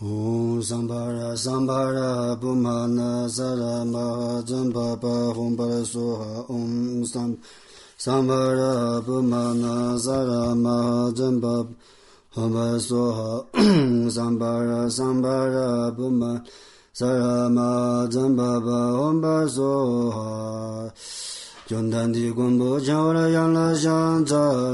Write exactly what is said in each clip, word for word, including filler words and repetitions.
Om Sambhara Sambhara Bhumana Sara Maha Jambhapa Om Parasoha Om Sam Sambhara Bhumana Sara Maha Jambhapa Om Parasoha Om Sambhara Sambhara Bhumana Sara Maha Jambhapa Om Parasoha Jondan di Gumbo Chawara Yang Shang Cha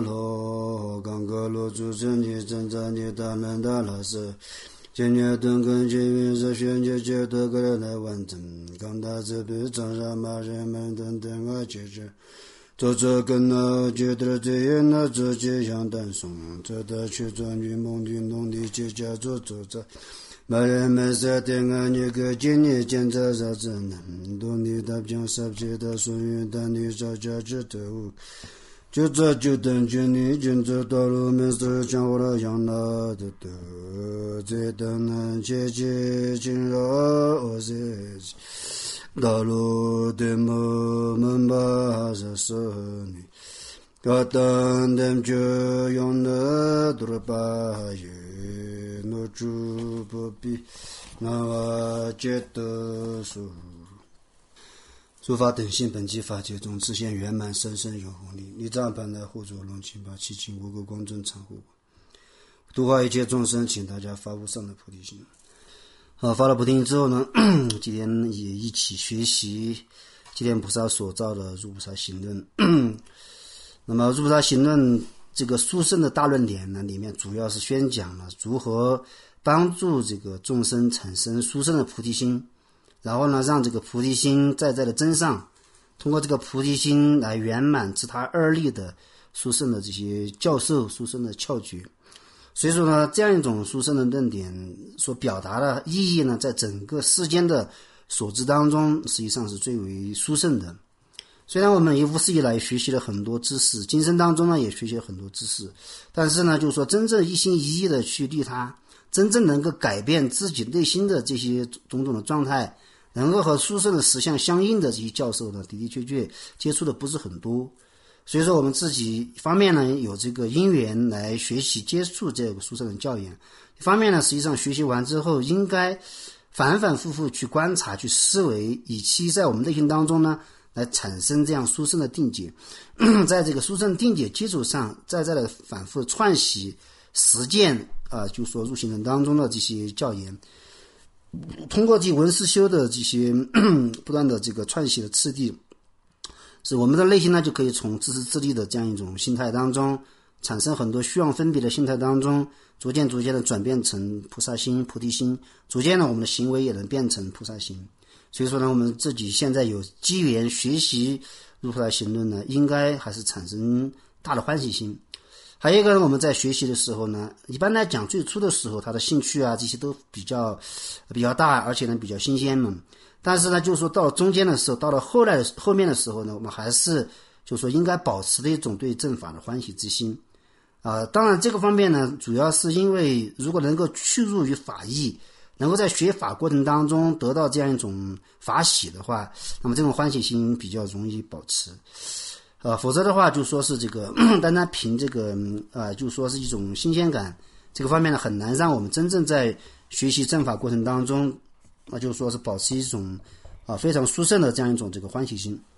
Lo Gang Ge Lo Zu Zhen Ni Zhen Zhen Ni Dan Len Da La Se今年登根结云是宣解解得个人来完成刚大自对长沙马人们等等啊解决做这跟那觉得这些那这些相当松这的去转运梦运动的节家做做这马人们在等啊你个今年见着啥子能多你的将十几的属于的你找价值的就这就等着你君子道路没事将我的养老的得这等能切切进入我自己道路的门门把是是你个等等就用的多把也诺住不必那我觉得说诸法等性本机法界中自现圆满生生有红利立藏本来护主龙情报七情无垢公正常护度化一切众生请大家发无上的菩提心好发了菩提心之后呢今天也一起学习寂天菩萨所造的入菩萨行论那么入菩萨行论这个殊胜的大论点呢里面主要是宣讲了如何帮助这个众生产生殊胜的菩提心然后呢让这个菩提心在在的增上通过这个菩提心来圆满自他二力的殊胜的这些教授殊胜的窍诀所以说呢这样一种殊胜的论点所表达的意义呢在整个世间的所知当中实际上是最为殊胜的虽然我们一无始以来学习了很多知识今生当中呢也学习了很多知识但是呢就是说真正一心一意的去利他真正能够改变自己内心的这些种种的状态能够和殊胜的实相相应的这些教授呢的的确确接触的不是很多所以说我们自己一方面呢有这个因缘来学习接触这个殊胜的教言一方面呢实际上学习完之后应该反反复复去观察去思维以期在我们内心当中呢来产生这样殊胜的定解在这个殊胜定解基础上再再的反复串习实践啊、呃，就说入行人当中的这些教言通过这文思修的这些不断的这个串习的次第是我们的内心呢就可以从自私自利的这样一种心态当中产生很多虚妄分别的心态当中逐渐逐渐的转变成菩萨心菩提心逐渐呢我们的行为也能变成菩萨心所以说呢我们自己现在有机缘学习入菩萨行论呢应该还是产生大的欢喜心还有一个呢我们在学习的时候呢一般来讲最初的时候他的兴趣啊这些都比较比较大而且呢比较新鲜嘛但是呢就是说到了中间的时候到了后来后面的时候呢我们还是就是说应该保持的一种对正法的欢喜之心啊、呃，当然这个方面呢主要是因为如果能够去入于法义能够在学法过程当中得到这样一种法喜的话那么这种欢喜心比较容易保持呃，否则的话就说是这个单单凭这个呃，就说是一种新鲜感这个方面呢很难让我们真正在学习正法过程当中啊、呃，就说是保持一种啊、呃、非常殊胜的这样一种这个欢喜心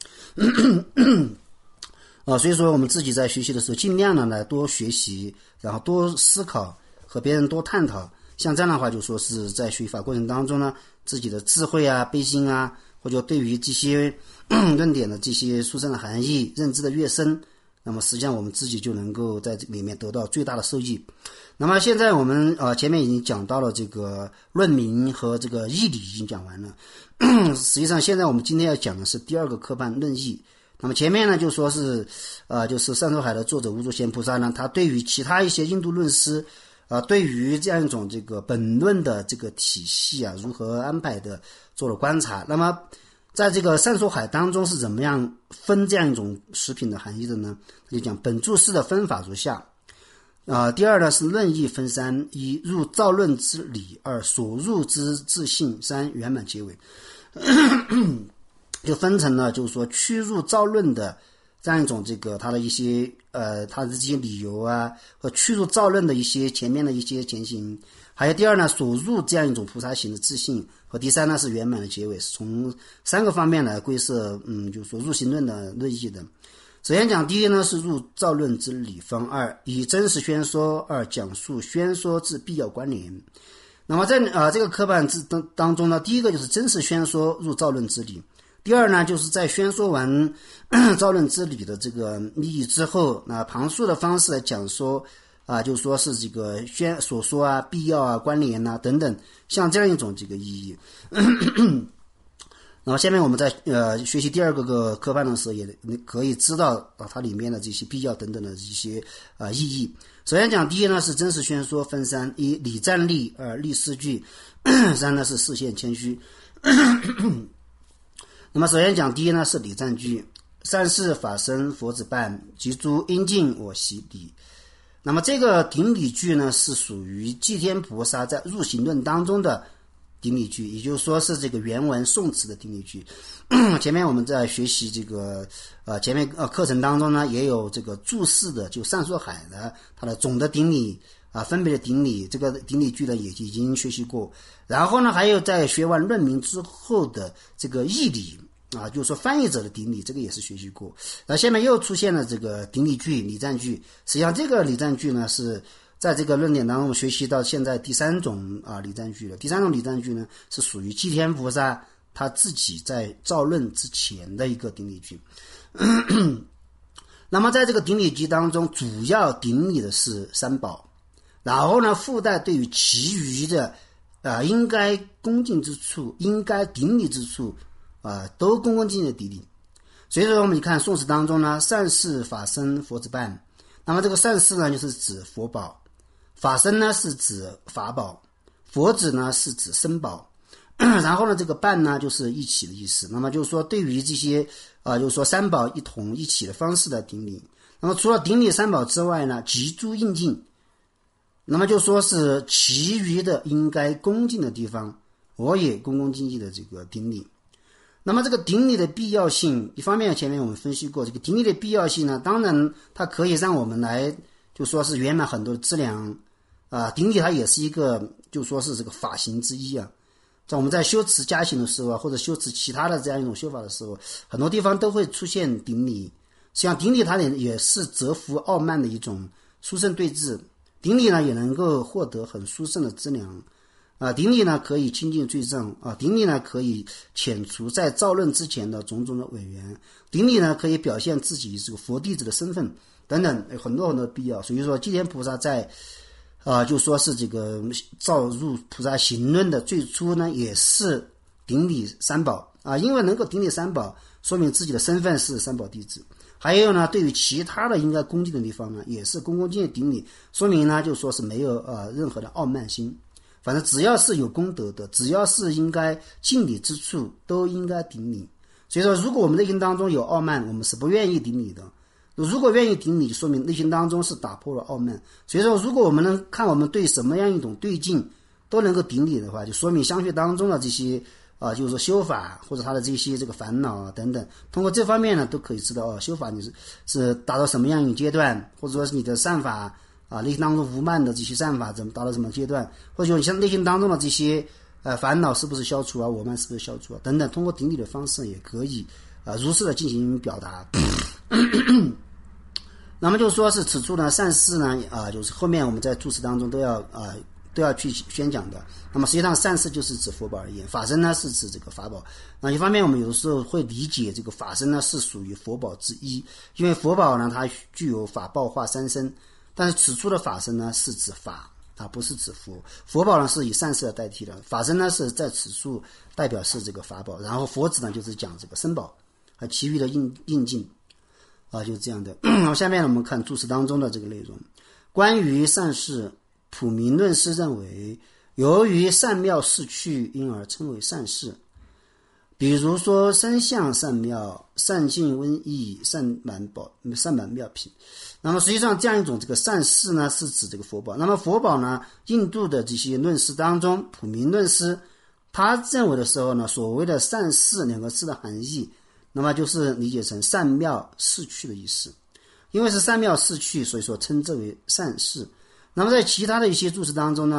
啊、呃，所以说我们自己在学习的时候尽量呢来多学习然后多思考和别人多探讨像这样的话就说是在学法过程当中呢自己的智慧啊悲心啊或者对于这些论点的这些殊胜的含义认知的越深那么实际上我们自己就能够在这里面得到最大的受益那么现在我们呃前面已经讲到了这个论名和这个义理已经讲完了实际上现在我们今天要讲的是第二个科判论义那么前面呢就说是呃就是善说海的作者无著贤菩萨呢他对于其他一些印度论师啊、呃，对于这样一种这个本论的这个体系啊，如何安排的做了观察。那么，在这个善说海当中是怎么样分这样一种食品的含义的呢？就讲本注释的分法如下。啊、呃，第二呢是论义分三：一入造论之理，二所入之自性，三圆满结尾。就分成了，就是说趋入造论的这样一种这个它的一些呃它的这些理由啊，和趋入造论的一些前面的一些前行。 还有第二呢，所入这样一种菩萨行的自信，和第三呢是圆满的结尾，是从三个方面来归摄，嗯，就是说入行论的论义的。首先讲第一呢是入造论之理方二，以真实宣说；二讲述宣说之必要关联。那么在呃这个科判之当当中呢，第一个就是真实宣说入造论之理。第二呢，就是在宣说完造论之理的这个意义之后，那旁述的方式来讲说啊，就说是这个宣所说啊、必要啊、关联啊等等，像这样一种这个意义。那么下面我们在呃学习第二个个科判的时候，也可以知道啊它里面的这些必要等等的一些啊、呃、意义。首先讲第一呢是真实宣说分三：一理赞例，二立事据，三呢是示现谦虚。那么首先讲第一呢是理赞句，善事法身佛子办，及诸应尽我习理。那么这个顶礼句呢是属于寂天菩萨在入行论当中的顶礼句，也就是说是这个原文宋词的顶礼句。前面我们在学习这个呃前面呃课程当中呢也有这个注释的，就上溯海的它的总的顶礼啊，分别的顶礼，这个顶礼句呢也已经学习过。然后呢还有在学完论名之后的这个义理啊，就是说翻译者的顶礼，这个也是学习过。然后下面又出现了这个顶礼句、礼赞句。实际上这个礼赞句呢是在这个论点当中学习到现在第三种啊礼赞句了。第三种礼赞句呢是属于寂天菩萨他自己在造论之前的一个顶礼句。那么在这个顶礼句当中，主要顶礼的是三宝，然后呢附带对于其余的啊应该恭敬之处、应该顶礼之处啊都恭恭敬敬的顶礼。所以说我们看宋词当中呢，善事法身佛子办，那么这个善事呢就是指佛宝，法身呢是指法宝，佛子呢是指身宝。然后呢这个办呢就是一起的意思。那么就是说对于这些啊、呃，就是说三宝一同一起的方式的顶礼。那么除了顶礼三宝之外呢，及诸应尽，那么就说是其余的应该恭敬的地方，我也恭恭敬敬的这个顶礼。那么这个顶礼的必要性，一方面前面我们分析过，这个顶礼的必要性呢，当然它可以让我们来就说是圆满很多的质量啊。顶礼它也是一个就说是这个法行之一啊。在我们在修持加行的时候啊，或者修持其他的这样一种修法的时候，很多地方都会出现顶礼。实际上顶礼它也是折服傲慢的一种殊胜对治，顶礼呢也能够获得很殊胜的资粮啊。顶礼呢可以清净罪证啊，顶礼呢可以遣除在造论之前的种种的违缘，顶礼呢可以表现自己这个佛弟子的身份等等，有很多很多必要。所以说寂天菩萨在啊，就说是这个造入菩萨行论的最初呢，也是顶礼三宝啊，因为能够顶礼三宝，说明自己的身份是三宝弟子。还有呢，对于其他的应该恭敬的地方呢，也是恭恭敬敬顶礼，说明呢，就说是没有呃任何的傲慢心。反正只要是有功德的，只要是应该敬礼之处，都应该顶礼。所以说，如果我们内心当中有傲慢，我们是不愿意顶礼的。如果愿意顶礼，说明内心当中是打破了傲慢。所以说如果我们能看我们对什么样一种对境都能够顶礼的话，就说明相续当中的这些啊，就是说修法或者他的这些这个烦恼啊等等，通过这方面呢都可以知道哦，修法你是是达到什么样一种阶段，或者说是你的善法啊，内心当中无慢的这些善法怎么达到什么阶段，或者说你像内心当中的这些呃烦恼是不是消除啊，我慢是不是消除啊等等，通过顶礼的方式也可以啊如实的进行表达。那么就说是此处呢，善事呢啊，就是后面我们在注释当中都要啊都要去宣讲的。那么实际上善事就是指佛宝而言，法身呢是指这个法宝。那一方面我们有的时候会理解这个法身呢是属于佛宝之一，因为佛宝呢它具有法报化三身，但是此处的法身呢是指法啊，不是指佛。佛宝呢是以善事来代替的，法身呢是在此处代表是这个法宝，然后佛子呢就是讲这个身宝和其余的应应尽。啊，就是这样的。下面我们看注释当中的这个内容。关于善事，普明论师认为，由于善妙事趣，因而称为善事。比如说身相善妙、善尽瘟疫、善满宝、善满妙品。那么实际上这样一种这个善事呢，是指这个佛宝。那么佛宝呢，印度的这些论师当中，普明论师他认为的时候呢，所谓的善事两个字的含义，那么就是理解成善妙事趣的意思。因为是善妙事趣，所以说称之为善事。那么在其他的一些注释当中呢，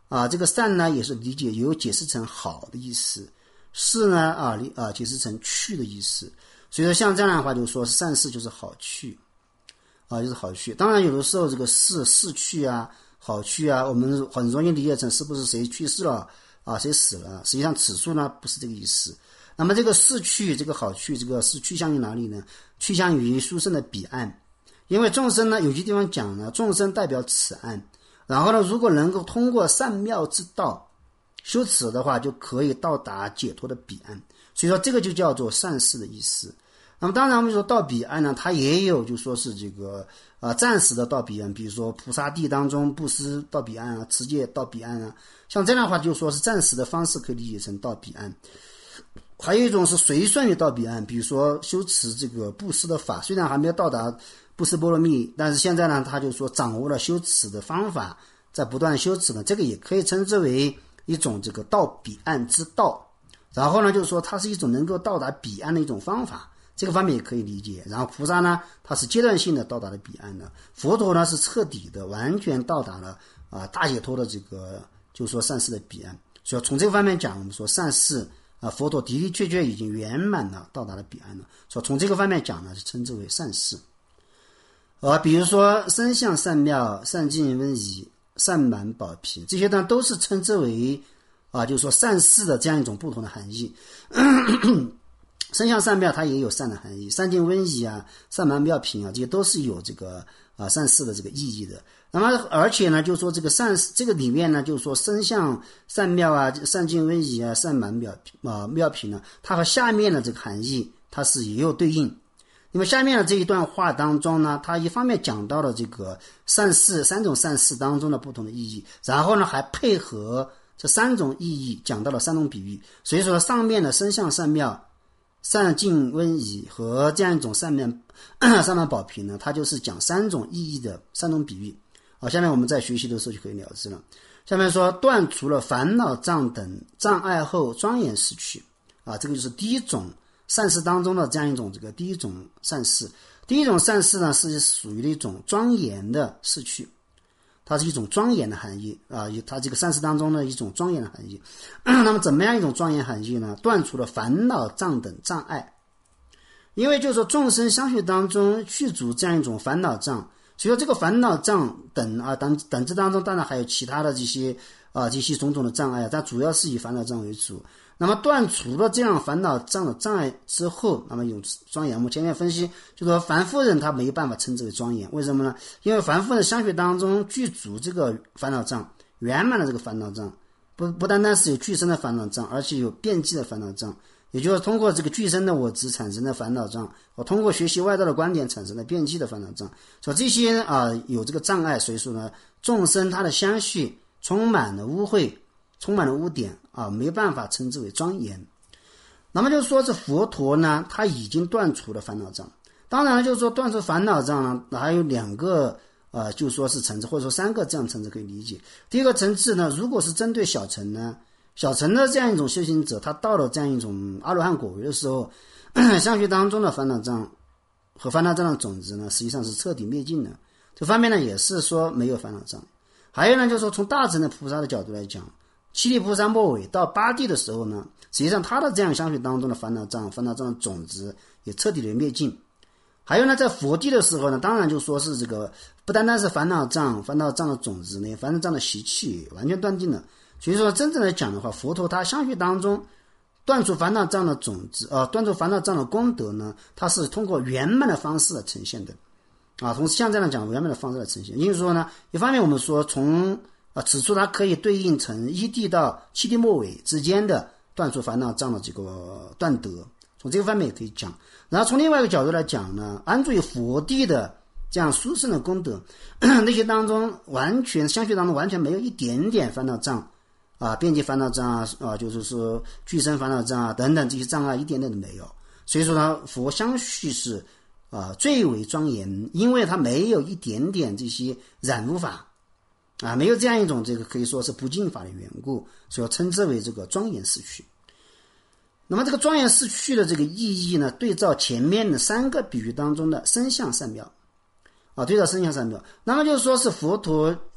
啊，这个善呢也是理解有解释成好的意思，事呢啊啊解释成去的意思。所以说像这样的话，就是说善事就是好去啊，就是好去。当然有的时候这个事事去啊好去啊，我们很容易理解成是不是谁去世了啊，谁死了，实际上此处呢不是这个意思。那么这个事去，这个好去，这个是去向于哪里呢？去向于殊胜的彼岸。因为众生呢，有些地方讲呢，众生代表此岸。然后呢，如果能够通过善妙之道修持的话，就可以到达解脱的彼岸。所以说这个就叫做善事的意思。那么当然我们说到彼岸呢，它也有就说是这个啊、呃、暂时的到彼岸，比如说菩萨地当中布施到彼岸啊，持戒到彼岸啊，像这样的话就说是暂时的方式可以理解成到彼岸。还有一种是随顺于到彼岸，比如说修持这个布施的法，虽然还没有到达布施波罗蜜，但是现在呢他就说掌握了修持的方法，在不断修持呢，这个也可以称之为一种这个到彼岸之道。然后呢就是说它是一种能够到达彼岸的一种方法，这个方面也可以理解。然后菩萨呢它是阶段性的到达了彼岸的，佛陀呢是彻底的完全到达了啊、呃、大解脱的这个就是说善事的彼岸。所以从这个方面讲，我们说善事啊，佛陀的的确确已经圆满了，到达了彼岸了。所以从这个方面讲呢，是称之为善事。啊，比如说身相善妙、善尽温仪、善满保平，这些呢都是称之为啊，就是说善事的这样一种不同的含义。身相善妙它也有善的含义，善尽温仪啊、善满妙平啊，这些都是有这个啊善事的这个意义的。那么而且呢就是说这个善这个里面呢就是说身相善妙啊、善尽温仪啊、善满妙啊妙平呢，它和下面的这个含义它是也有对应。那么下面的这一段话当中呢，它一方面讲到了这个善事三种善事当中的不同的意义，然后呢还配合这三种意义讲到了三种比喻。所以说上面的身相善妙、善尽温仪和这样一种善满善满保平呢，它就是讲三种意义的三种比喻。好，下面我们在学习的时候就可以了知了。下面说断除了烦恼障等障碍后庄严逝去啊，这个就是第一种善事当中的这样一种这个第一种善事。第一种善事呢是属于一种庄严的逝去，它是一种庄严的含义啊，它这个善事当中的一种庄严的含义。那么怎么样一种庄严含义呢？断除了烦恼障等障碍，因为就是说众生相续当中去除这样一种烦恼障，所以说这个烦恼障等啊等等之当中，当然还有其他的这些啊这些种种的障碍，但主要是以烦恼障为主。那么断除了这样烦恼障的障碍之后，那么有庄严。我们前面分析就说凡夫人他没有办法称之为庄严，为什么呢？因为凡夫人相续当中具足这个烦恼障，圆满的这个烦恼障，不不单单是有具身的烦恼障，而且有遍计的烦恼障，也就是通过这个具身的我执产生的烦恼障，我通过学习外道的观点产生的遍计的烦恼障。所以这些啊有这个障碍，所以说呢众生他的相续充满了污秽，充满了污点啊，没有办法称之为庄严。那么就是说这佛陀呢他已经断除了烦恼障。当然就是说断除烦恼障呢还有两个呃，就说是层次，或者说三个这样层次可以理解。第一个层次呢，如果是针对小乘呢，小乘的这样一种修行者，他到了这样一种阿罗汉果位的时候，相续当中的烦恼障和烦恼障的种子呢实际上是彻底灭尽的，这方面呢也是说没有烦恼障。还有呢就是说从大乘的菩萨的角度来讲，七地菩萨末尾到八地的时候呢，实际上他的这样相续当中的烦恼障烦恼障的种子也彻底的灭尽。还有呢在佛地的时候呢，当然就说是这个不单单是烦恼障烦恼障的种子呢，烦恼障的习气完全断尽了。所以说真正来讲的话，佛陀他相续当中断除烦恼障的种子啊、呃，断除烦恼障的功德呢，它是通过圆满的方式来呈现的啊。从像这样讲圆满的方式来呈现，因为说呢，一方面我们说从啊此处它可以对应成一地到七地末尾之间的断除烦恼障的这个断德，从这个方面也可以讲。然后从另外一个角度来讲呢，安住于佛地的这样殊胜的功德，那些当中完全相续当中完全没有一点点烦恼障啊，遍计烦恼障啊，啊，就是说具身烦恼障啊等等这些障碍一点点都没有。所以说呢，佛相续是啊最为庄严，因为它没有一点点这些染污法啊，没有这样一种这个可以说是不净法的缘故，所以称之为这个庄严四趣。那么这个庄严四趣的这个意义呢，对照前面的三个比喻当中的身相善妙啊，对照身相善妙，那么就是说是佛陀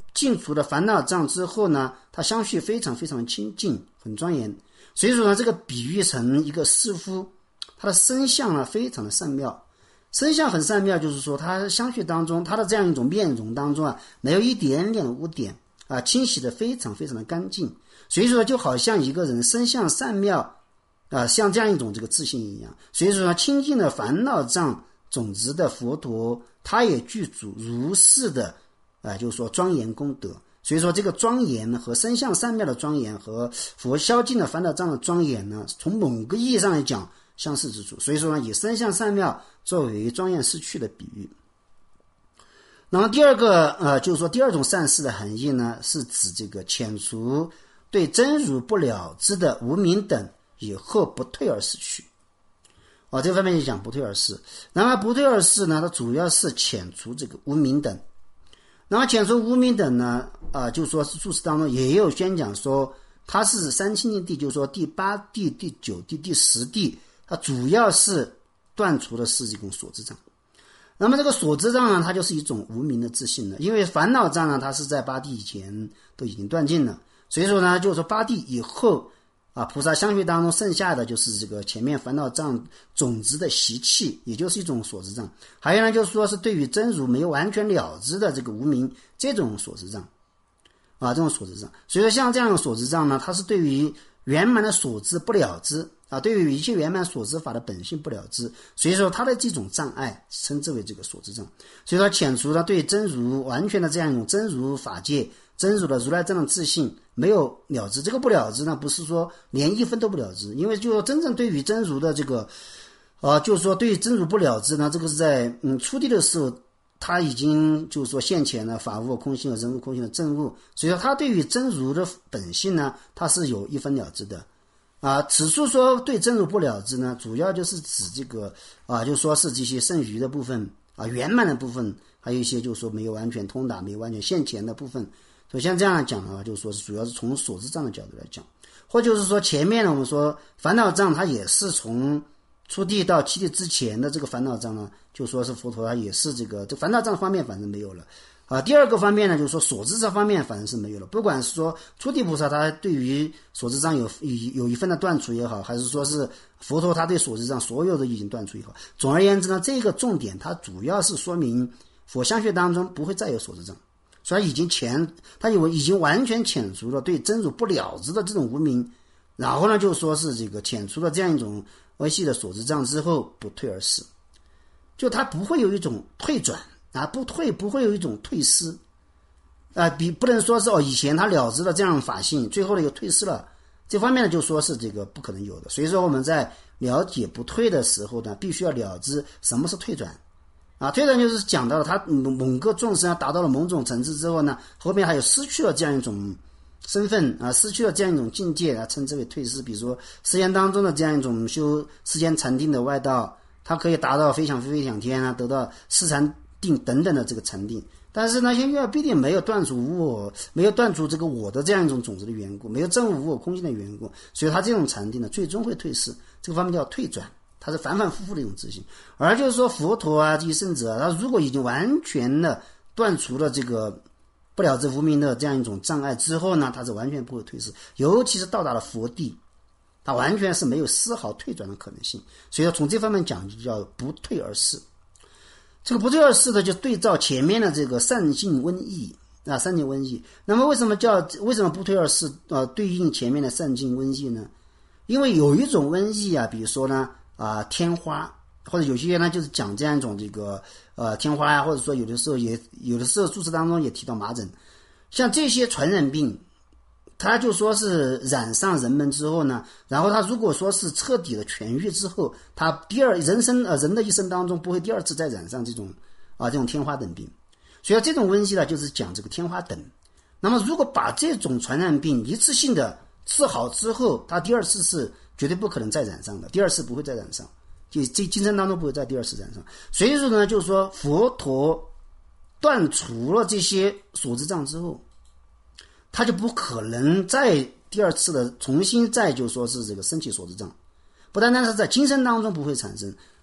尽除了烦恼障之后呢，他相续非常非常清净，很庄严。所以说呢，这个比喻成一个师父，他的身相呢非常的善妙，身相很善妙，就是说他相续当中，他的这样一种面容当中啊，没有一点点污点啊，清洗的非常非常的干净。所以说就好像一个人身相善妙啊，像这样一种这个自信一样。所以说呢，清净的烦恼障种子的佛陀，他也具足如是的啊，就是说庄严功德。所以说这个庄严和身相善妙的庄严和佛消尽的烦恼障的庄严呢，从某个意义上来讲相似之处。所以说呢，以身相善妙作为庄严失去的比喻。那么第二个呃，就是说第二种善事的含义呢，是指这个遣除对真如不了知的无明等以后不退而失去。哦，这方面就讲不退而失。那么不退而失呢，它主要是遣除这个无明等。那么遣除无明等呢，啊、呃，就说是注释当中也有宣讲说，它是三清净地，就是说第八地、第九地、第十地，它主要是断除的是这种所知障。那么这个所知障呢，它就是一种无明的自信了，因为烦恼障呢，它是在八地以前都已经断尽了，所以说呢，就是说八地以后啊，菩萨相续当中剩下的就是这个前面烦恼障种子的习气，也就是一种所知障。还有呢，就是说是对于真如没有完全了知的这个无明，这种所知障啊，这种所知障。所以说像这样的所知障呢，它是对于圆满的所知不了知啊，对于一切圆满所知法的本性不了知，所以说它的这种障碍称之为这个所知障。所以说遣除了对真如完全的这样一种真如法界真如的如来藏的自信没有了知。这个不了知呢，不是说连一分都不了知，因为就说真正对于真如的这个啊、呃，就是说对于真如不了知呢，这个是在嗯初地的时候他已经就是说现前了法悟空性和人悟空性的证悟，所以说他对于真如的本性呢，他是有一分了知的啊。此处说对真如不了知呢，主要就是指这个啊，就说是这些剩余的部分啊，圆满的部分，还有一些就是说没有完全通达没有完全现前的部分。所以像这样讲的话，就是说是主要是从所知障的角度来讲，或就是说前面呢我们说烦恼障它也是从初地到七地之前的这个烦恼障呢，就说是佛陀他也是这个这烦恼障方面反正没有了啊。第二个方面呢，就是说所知这方面反正是没有了，不管是说初地菩萨他对于所知障有有一份的断除也好，还是说是佛陀他对所知障所有的已经断除也好，总而言之呢，这个重点它主要是说明佛相续当中不会再有所知障。所以已经遣他有已经完全遣除了对真如不了知的这种无明，然后呢就说是这个遣除了这样一种微细的所知障之后不退而失，就他不会有一种退转啊，不退不会有一种退失啊，比不能说是哦以前他了知了这样法性，最后呢又退失了，这方面呢就说是这个不可能有的。所以说我们在了解不退的时候呢，必须要了知什么是退转。啊，退转就是讲到了他某个众生达到了某种层次之后呢，后面还有失去了这样一种身份啊，失去了这样一种境界啊，称之为退失。比如说世间当中的这样一种修世间禅定的外道，他可以达到飞翔飞飞想天啊，得到四禅定等等的这个禅定，但是呢，现在必定没有断除无我，没有断除这个我的这样一种种子的缘故，没有证悟无我空性的缘故，所以他这种禅定呢，最终会退失。这个方面叫退转。它是反反复复的一种自信。而就是说佛陀啊这些圣者啊，他如果已经完全的断除了这个不了知无明的这样一种障碍之后呢，他是完全不会退失，尤其是到达了佛地，他完全是没有丝毫退转的可能性。所以说从这方面讲就叫不退而失。这个不退而失的就对照前面的这个善尽瘟疫啊，善尽瘟疫。那么为什么叫为什么不退而失呃对应前面的善尽瘟疫呢？因为有一种瘟疫啊，比如说呢啊、呃、天花，或者有些人呢就是讲这样一种这个呃天花啊，或者说有的时候也有的时候注释当中也提到麻疹，像这些传染病，他就说是染上人们之后呢，然后他如果说是彻底的痊愈之后，他第二人生呃人的一生当中不会第二次再染上这种啊这种天花等病，所以这种瘟疫呢就是讲这个天花等。那么如果把这种传染病一次性的治好之后，他第二次是绝对不可能再染上的，第二次不会再染上，就这今生当中不会再第二次染上。所以说呢，就是说佛陀断除了这些所知障之后，他就不可能再第二次的重新再就说是这个升起所知障，不单单是在今生当中不会产生，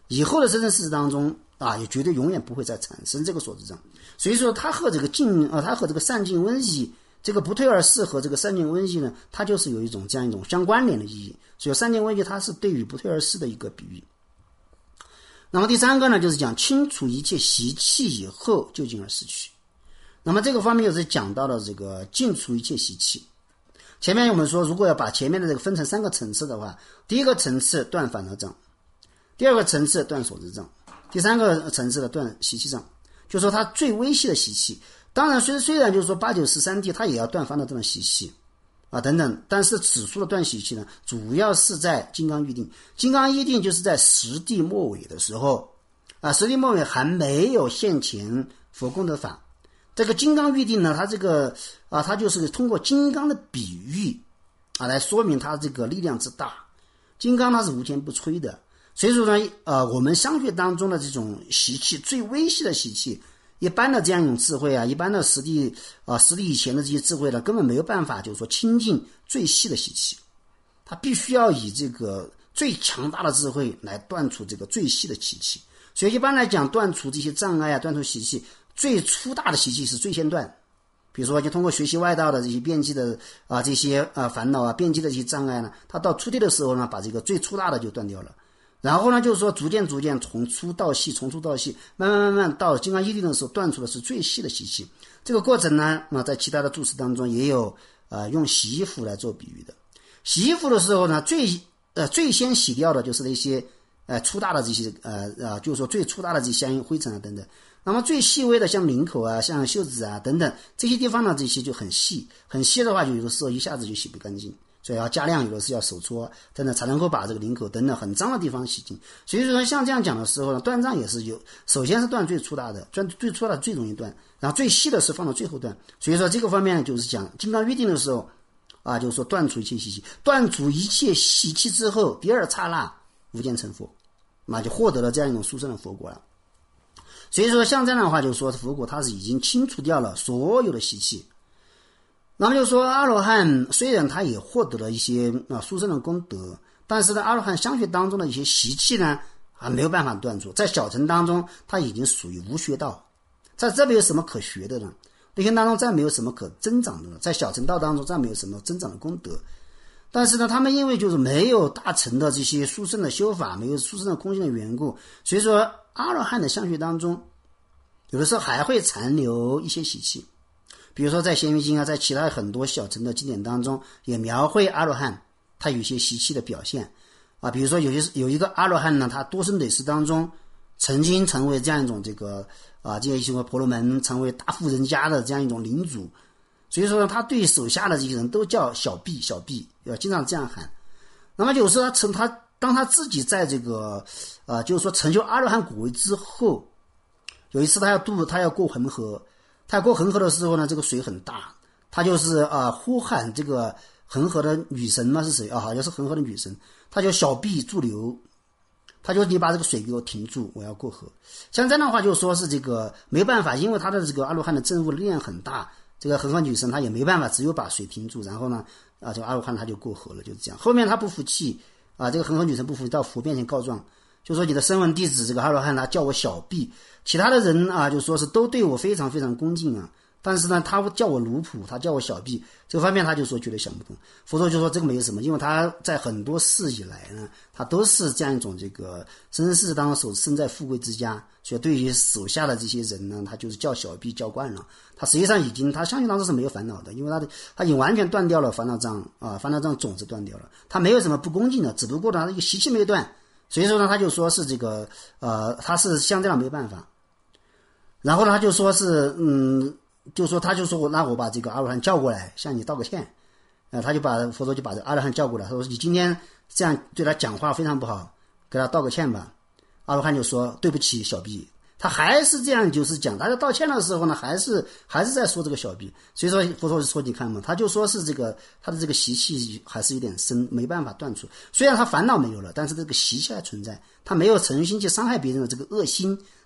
以后的生生世世当中啊，也绝对永远不会再产生这个所知障。所以说，它和这个净啊，它和这个善尽温习，这个不退而逝和这个善尽温习呢，它就是有一种这样一种相关联的意义。所以善尽温习它是对于不退而逝的一个比喻。那么第三个呢，就是讲清除一切习气以后究竟而逝去。那么这个方面就是讲到了这个净除一切习气。前面我们说，如果要把前面的这个分成三个层次的话，第一个层次断烦恼障，第二个层次断所知障，第三个层次的断习气障，就是说它最微细的习气。当然虽虽然就是说八九十三谛它也要断烦恼这种习气啊等等，但是此处的断习气呢，主要是在金刚预定。金刚预定就是在十地末尾的时候啊，十地末尾还没有现前佛功德法。这个金刚预定呢，它这个啊，它就是通过金刚的比喻啊，来说明它这个力量之大。金刚它是无坚不摧的，所以说呢，呃，我们相续当中的这种习气，最微细的习气，一般的这样一种智慧啊，一般的实地啊，实地以前的这些智慧呢，根本没有办法，就是说亲近最细的习气，它必须要以这个最强大的智慧来断除这个最细的习气。所以一般来讲，断除这些障碍啊，断除习气，最粗大的习气是最先断。比如说就通过学习外道的这些遍计的啊这些啊烦恼啊遍计的这些障碍呢，他到初地的时候呢，把这个最粗大的就断掉了。然后呢，就是说逐渐逐渐从粗到细，从粗到细，慢慢慢慢到金刚一定的时候，断除的是最细的习气。这个过程呢，啊，在其他的注释当中也有呃用洗衣服来做比喻的。洗衣服的时候呢，最呃最先洗掉的就是那些呃粗大的这些呃啊，就是说最粗大的这些香烟灰尘啊等等。那么最细微的像领口啊，像袖子啊等等这些地方呢，这些就很细，很细的话，就有的时候一下子就洗不干净。所以要加量，有的是要手搓等等，才能够把这个领口等等很脏的地方洗净。所以说像这样讲的时候呢，断障也是有，首先是断最粗大的，断最粗大的最容易断，然后最细的是放到最后断。所以说这个方面就是讲金刚预定的时候啊，就是说断除一切习气，断除一切习气之后，第二刹那无间成佛，那就获得了这样一种殊胜的佛果了。所以说像这样的话，就是说佛果它是已经清除掉了所有的习气。那么就说阿罗汉虽然他也获得了一些啊殊胜的功德，但是呢，阿罗汉相续当中的一些习气呢，还没有办法断除。在小乘当中，他已经属于无学道，在这没有什么可学的了。内心当中再没有什么可增长的了，在小乘道当中再没有什么增长的功德。但是呢，他们因为就是没有大乘的这些殊胜的修法，没有殊胜的空性的缘故，所以说阿罗汉的相续当中，有的时候还会残留一些习气。比如说在咸鱼经啊，在其他很多小乘的经典当中，也描绘阿罗汉他有一些习气的表现啊。比如说有些有一个阿罗汉呢，他多生累世当中曾经成为这样一种这个啊，这些什么婆罗门成为大富人家的这样一种领主，所以说呢，他对手下的这些人都叫小婢小婢，要经常这样喊。那么有时候他成他当他自己在这个啊，就是说成就阿罗汉果位之后，有一次他要渡他要过恒河。他过恒河的时候呢，这个水很大，他就是啊呼喊这个恒河的女神嘛，是谁啊？好像是恒河的女神，他就小婢驻留，他就你把这个水给我停住，我要过河。像这样的话，就说是这个没办法，因为他的这个阿罗汉的证悟力量很大，这个恒河女神他也没办法，只有把水停住，然后呢啊这个阿罗汉他就过河了，就是这样。后面他不服气啊，这个恒河女神不服气，到佛面前告状。就说你的声闻弟子这个阿罗汉他叫我小婢，其他的人啊就说是都对我非常非常恭敬啊，但是呢他叫我奴仆，他叫我小婢，这个方面他就说觉得想不通。佛陀就说这个没有什么，因为他在很多世以来呢，他都是这样一种这个生生世世当中手身在富贵之家，所以对于手下的这些人呢，他就是叫小婢叫惯了，他实际上已经他相信当中是没有烦恼的，因为他的他已经完全断掉了烦恼障啊，烦恼障种子断掉了，他没有什么不恭敬的，只不过呢他这个习气没有断。所以说呢，他就说是这个，呃，他是像这样没办法。然后呢，他就说是，嗯，就说他就说我那我把这个阿罗汉叫过来，向你道个歉。呃，他就把佛陀就把这个阿罗汉叫过来，他说你今天这样对他讲话非常不好，给他道个歉吧。阿罗汉就说对不起，小婢。他还是这样，就是讲他在道歉的时候呢，还是还是在说这个小婢。所以说佛陀就说你看嘛，他就说是这个他的这个习气还是有点深，没办法断除。虽然他烦恼没有了，但是这个习气还存在，他没有诚心去伤害别人的这个恶心，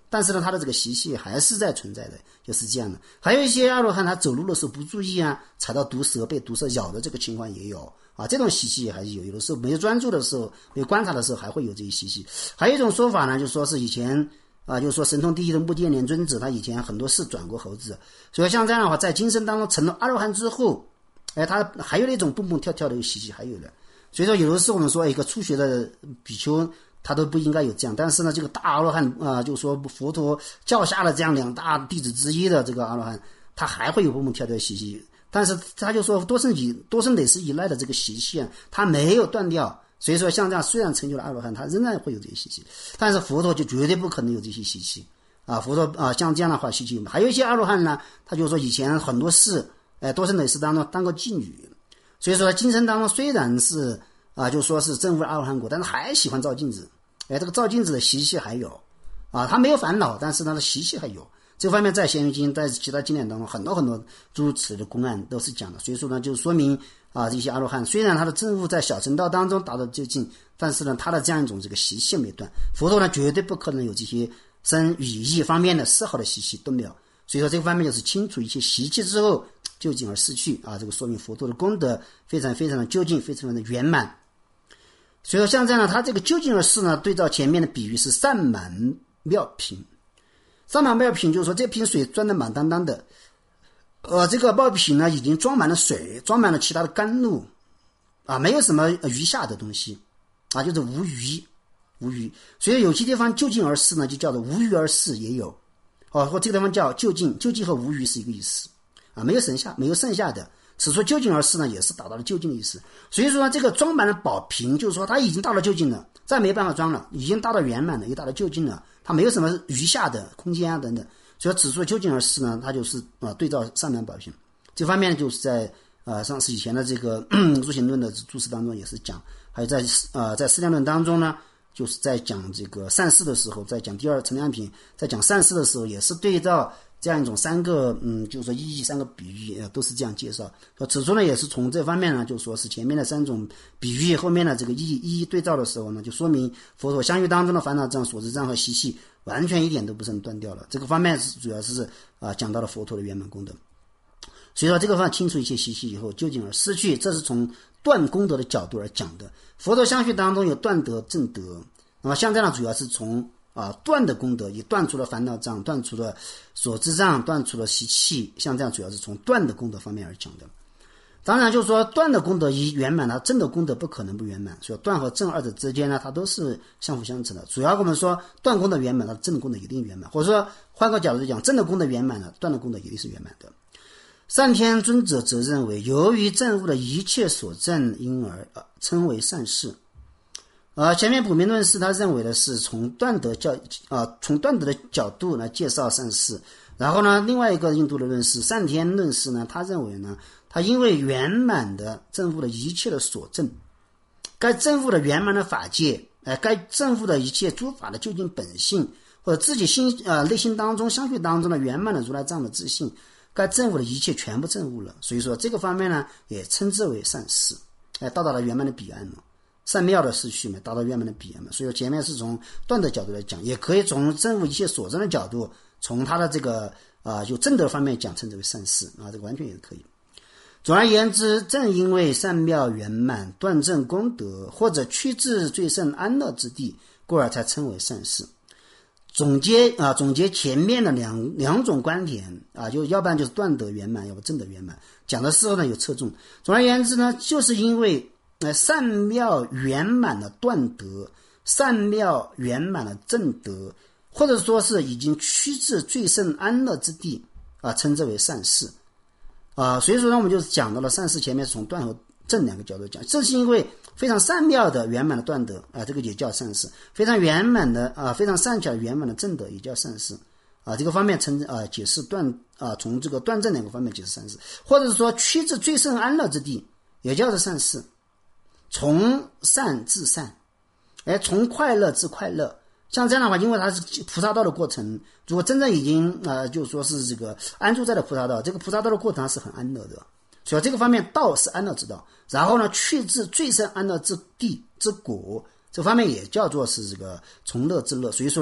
但是呢，他的这个习气还是在存在的，就是这样的。还有一些阿罗汉他走路的时候不注意啊，踩到毒蛇，被毒蛇咬的这个情况也有啊，这种习气还是有，有的时候没有专注的时候，没有观察的时候还会有这些习气。还有一种说法呢，就是说是以前啊，就是说神通第一的目犍连尊者，他以前很多事转过猴子，所以像这样的话，在今生当中成了阿罗汉之后，哎，他还有那种蹦蹦跳跳的一个习气还有的。所以说有的时候我们说一个初学的比丘他都不应该有这样，但是呢，这个大阿罗汉啊、呃，就说佛陀教下了这样两大弟子之一的这个阿罗汉，他还会有蹦蹦跳跳的习气，但是他就说多生以多生累世以来的这个习气啊，他没有断掉。所以说像这样虽然成就了阿罗汉，他仍然会有这些习气，但是佛陀就绝对不可能有这些习气啊！佛陀啊，像这样的话习气，还有一些阿罗汉呢，他就说以前很多事，哎，多生累世当中当过妓女，所以说今生当中虽然是啊，就说是证悟阿罗汉果，但是还喜欢照镜子，哎，这个照镜子的习气还有啊，他没有烦恼，但是他的习气还有。这方面在咸鱼经在其他经典当中很多很多诸如此类的公案都是讲的，所以说呢，就说明啊，这些阿罗汉虽然他的证悟在小乘道当中达到究竟，但是呢，他的这样一种这个习气没断。佛陀呢，绝对不可能有这些生语义方面的丝毫的习气都没有。所以说这个方面就是清除一切习气之后，究竟而逝去啊，这个说明佛陀的功德非常非常的究竟，非常的圆满。所以说像这样呢，他这个究竟而逝呢，对照前面的比喻是善满妙瓶。善满妙瓶就是说这瓶水装得满当当的，呃，这个妙瓶呢已经装满了水，装满了其他的甘露啊，没有什么余下的东西啊，就是无余无余。所以有些地方究竟而逝呢，就叫做无余而逝也有哦，或这个地方叫究竟，究竟和无余是一个意思啊，没有剩下，没有剩下的。此处究竟而逝呢，也是达到了究竟的意思。所以说呢，这个装满了宝瓶，就是说它已经到了究竟了，再没办法装了，已经达到圆满了，也达到究竟了，它没有什么余下的空间啊等等。所以此处究竟而逝呢，它就是啊、呃、对照善满宝瓶。这方面就是在呃上次以前的这个入行论的注释当中也是讲，还有在呃在思量论当中呢，就是在讲这个善事的时候，在讲第二乘量品，在讲善事的时候，也是对照这样一种三个嗯，就是说意义三个比喻，呃，都是这样介绍。说此处呢，也是从这方面呢，就说是前面的三种比喻，后面的这个意义一一对照的时候呢，就说明佛陀相遇当中的烦恼障、所知障和习气，完全一点都不是断掉了。这个方面是主要是啊、呃、讲到了佛陀的圆满功德。所以说这个方面清除一切习气以后，究竟而失去，这是从断功德的角度而讲的。佛陀相续当中有断德正德，那么像这样主要是从啊，断的功德，也断除了烦恼障，断除了所知障，断除了习气，像这样主要是从断的功德方面而讲的。当然就是说断的功德一圆满，它正的功德不可能不圆满，所以断和正二者之间呢，它都是相辅相成的。主要我们说断功德圆满，它正的功德一定圆满，或者说换个角度讲，正的功德圆满了，断的功德一定是圆满的。上天尊者则认为，由于证悟的一切所证，因而、呃、称为善事。呃，前面普明论师他认为的是从断德教啊、呃，从断德的角度来介绍善事。然后呢，另外一个印度的论师上天论师呢，他认为呢，他因为圆满的证悟了一切的所证，该证悟的圆满的法界，哎、呃，该证悟的一切诸法的究竟本性，或者自己心呃内心当中相续当中的圆满的如来藏的自性，该证悟的一切全部证悟了。所以说这个方面呢，也称之为善事，哎、呃，到达了圆满的彼岸了。善妙的失去嘛，达到圆满的彼岸嘛，所以前面是从断的角度来讲，也可以从证悟一切所证的角度，从他的这个啊、呃，就正德方面讲，称之为善事啊，这个完全也是可以。总而言之，正因为善妙圆满、断正功德，或者趋至最胜安乐之地，故而才称为善事。总结啊，总结前面的两两种观点啊，就要不然就是断德圆满，要不正德圆满。讲的时候呢有侧重。总而言之呢，就是因为呃，善妙圆满的断德，善妙圆满的正德，或者说是已经趋至最胜安乐之地啊，称之为善事啊。所以说呢，我们就是讲到了善事，前面是从断和正两个角度讲，这是因为非常善妙的圆满的断德啊，这个也叫善事；非常圆满的啊，非常善巧的圆满的正德也叫善事啊。这个方面称啊解释断啊，从这个断正两个方面解释善事，或者是说趋至最胜安乐之地，也叫做善事。从善至善，哎，从快乐至快乐，像这样的话，因为它是菩萨道的过程，如果真正已经呃，就说是这个安住在了菩萨道，这个菩萨道的过程是很安乐的，所以这个方面道是安乐之道，然后呢，去至最胜安乐之地之果，这方面也叫做是这个从乐至乐。所以说呢，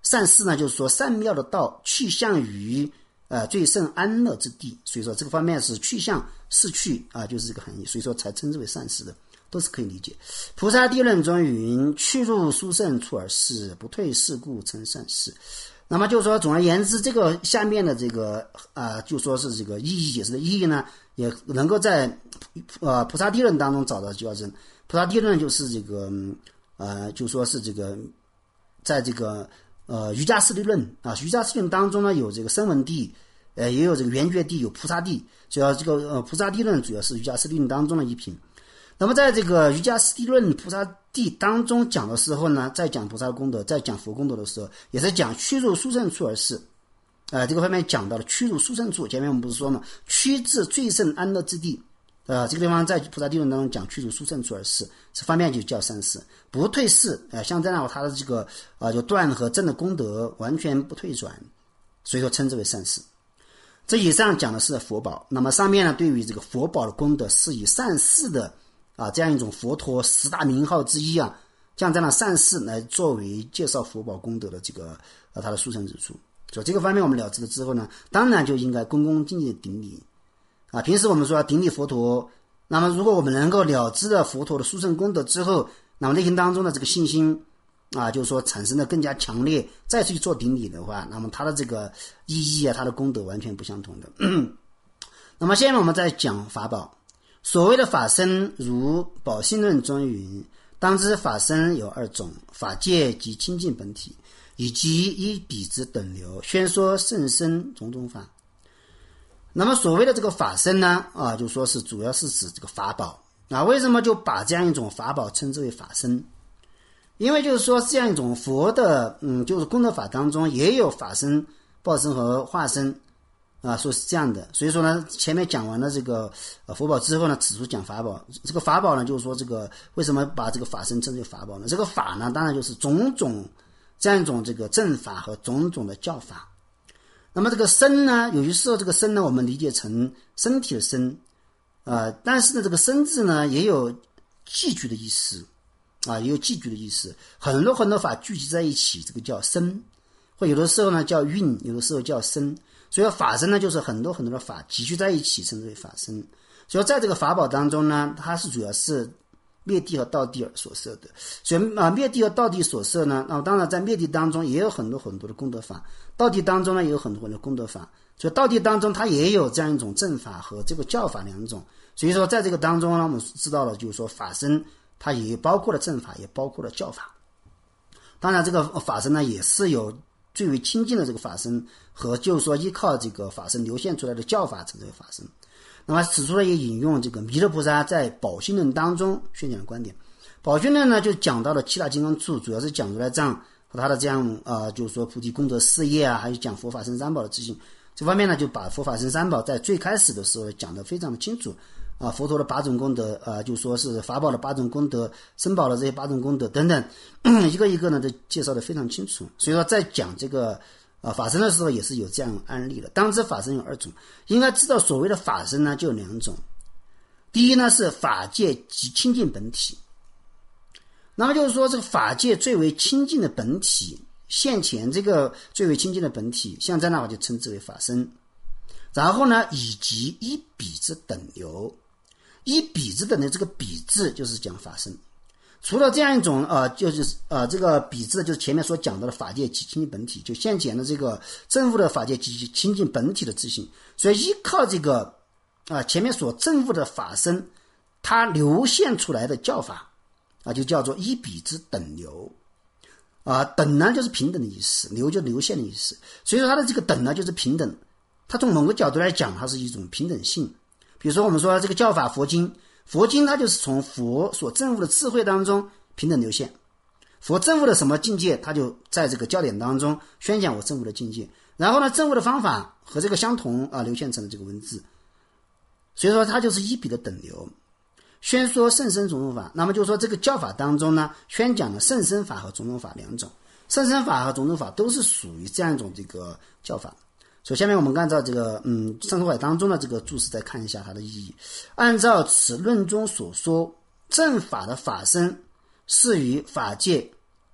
善事呢，就是说善妙的道去向于呃最胜安乐之地，所以说这个方面是去向是去啊，就是这个含义，所以说才称之为善事的，都是可以理解。菩萨地论中云：去入殊胜处而事，不退是故称善事。那么就是说，总而言之，这个下面的这个啊、呃，就说是这个意义解释的意义呢，也能够在呃菩萨地论当中找到校正。菩萨地论就是这个呃，就说是这个在这个呃瑜伽师地论啊，瑜伽师地论当中呢有这个声闻地，呃也有这个圆觉地，有菩萨地，主要这个呃菩萨地论主要是瑜伽师地论当中的一品。那么在这个瑜伽师地论菩萨地当中讲的时候呢，在讲菩萨功德，在讲佛功德的时候，也是讲趋入殊胜处而事。呃，这个方面讲到了趋入殊胜处，前面我们不是说嘛，趋至最胜安乐之地。呃，这个地方在菩萨地论当中讲趋入殊胜处而事，这方面就叫善事，不退是。呃，像这样它的这个啊、呃，就断和正的功德完全不退转，所以说称之为善事。这以上讲的是佛宝，那么上面呢，对于这个佛宝的功德是以善事的啊，这样一种佛陀十大名号之一啊，像这样的善事来作为介绍佛宝功德的这个呃它的殊胜之处。所以这个方面我们了知了之后呢，当然就应该恭恭敬敬的顶礼啊。平时我们说顶礼佛陀，那么如果我们能够了知了佛陀的殊胜功德之后，那么内心当中的这个信心啊，就是说产生的更加强烈，再去做顶礼的话，那么它的这个意义啊，它的功德完全不相同的。那么现在我们再讲法宝。所谓的法身，如宝性论中云：当知法身有二种，法界及清净本体，以及依彼之等流，宣说甚深种种法。那么所谓的这个法身呢，啊，就说是主要是指这个法宝啊。为什么就把这样一种法宝称之为法身？因为就是说这样一种佛的，嗯，就是功德法当中也有法身、报身和化身。啊，说是这样的，所以说呢，前面讲完了这个呃佛宝之后呢，指出讲法宝。这个法宝呢，就是说这个为什么把这个法身称之为法宝呢？这个法呢，当然就是种种这样一种这个正法和种种的教法。那么这个身呢，有些时候这个身呢，我们理解成身体的身，呃，但是呢，这个身字呢也有寄居的意思啊，也有寄居的意思。很多很多法聚集在一起，这个叫身，或有的时候呢叫运，有的时候叫身。所以法身呢，就是很多很多的法集聚在一起，称之为法身。所以在这个法宝当中呢，它是主要是灭地和道地而所设的。所以啊，灭地和道地所设呢，那么当然在灭地当中也有很多很多的功德法，道地当中呢也有很多很多功德法。所以道地当中它也有这样一种正法和这个教法两种。所以说在这个当中呢，我们知道了，就是说法身它也包括了正法，也包括了教法。当然，这个法身呢也是有最为亲近的这个法身和就是说依靠这个法身流现出来的教法称之为法身。那么此处呢也引用这个弥勒菩萨在宝性论当中宣讲的观点。宝性论呢就讲到了七大金刚处，主要是讲如来藏和他的这样啊、呃，就是说菩提功德事业啊，还有讲佛法僧三宝的自信。这方面呢就把佛法僧三宝在最开始的时候讲得非常的清楚啊，佛陀的八种功德啊，就说是法宝的八种功德，僧宝的这些八种功德等等，一个一个呢都介绍得非常清楚。所以说在讲这个啊法身的时候也是有这样案例的。当知法身有二种，应该知道所谓的法身呢就有两种。第一呢是法界及清净本体，那么就是说这个法界最为清净的本体，现前这个最为清净的本体，像在那我就称之为法身。然后呢以及依彼之等流，依彼之等的这个彼字就是讲法身。除了这样一种呃，就是呃这个彼字就是前面所讲到的法界及清净本体，就现前的这个正悟的法界及清净本体的自性。所以依靠这个啊、呃、前面所正悟的法身，它流现出来的教法啊，就叫做依彼之等流啊。等呢就是平等的意思，流就流现的意思。所以说它的这个等呢就是平等，它从某个角度来讲，它是一种平等性。比如说我们说这个教法佛经，佛经它就是从佛所证悟的智慧当中平等流现，佛证悟的什么境界，他就在这个教典当中宣讲我证悟的境界，然后呢证悟的方法和这个相同啊，流现成了这个文字。所以说它就是依彼的等流，宣说甚深种种法。那么就是说这个教法当中呢，宣讲了甚深法和种种法两种，甚深法和种种法都是属于这样一种这个教法。所以下面我们按照这个嗯上首海当中的这个注释再看一下它的意义。按照此论中所说，正法的法身是于法界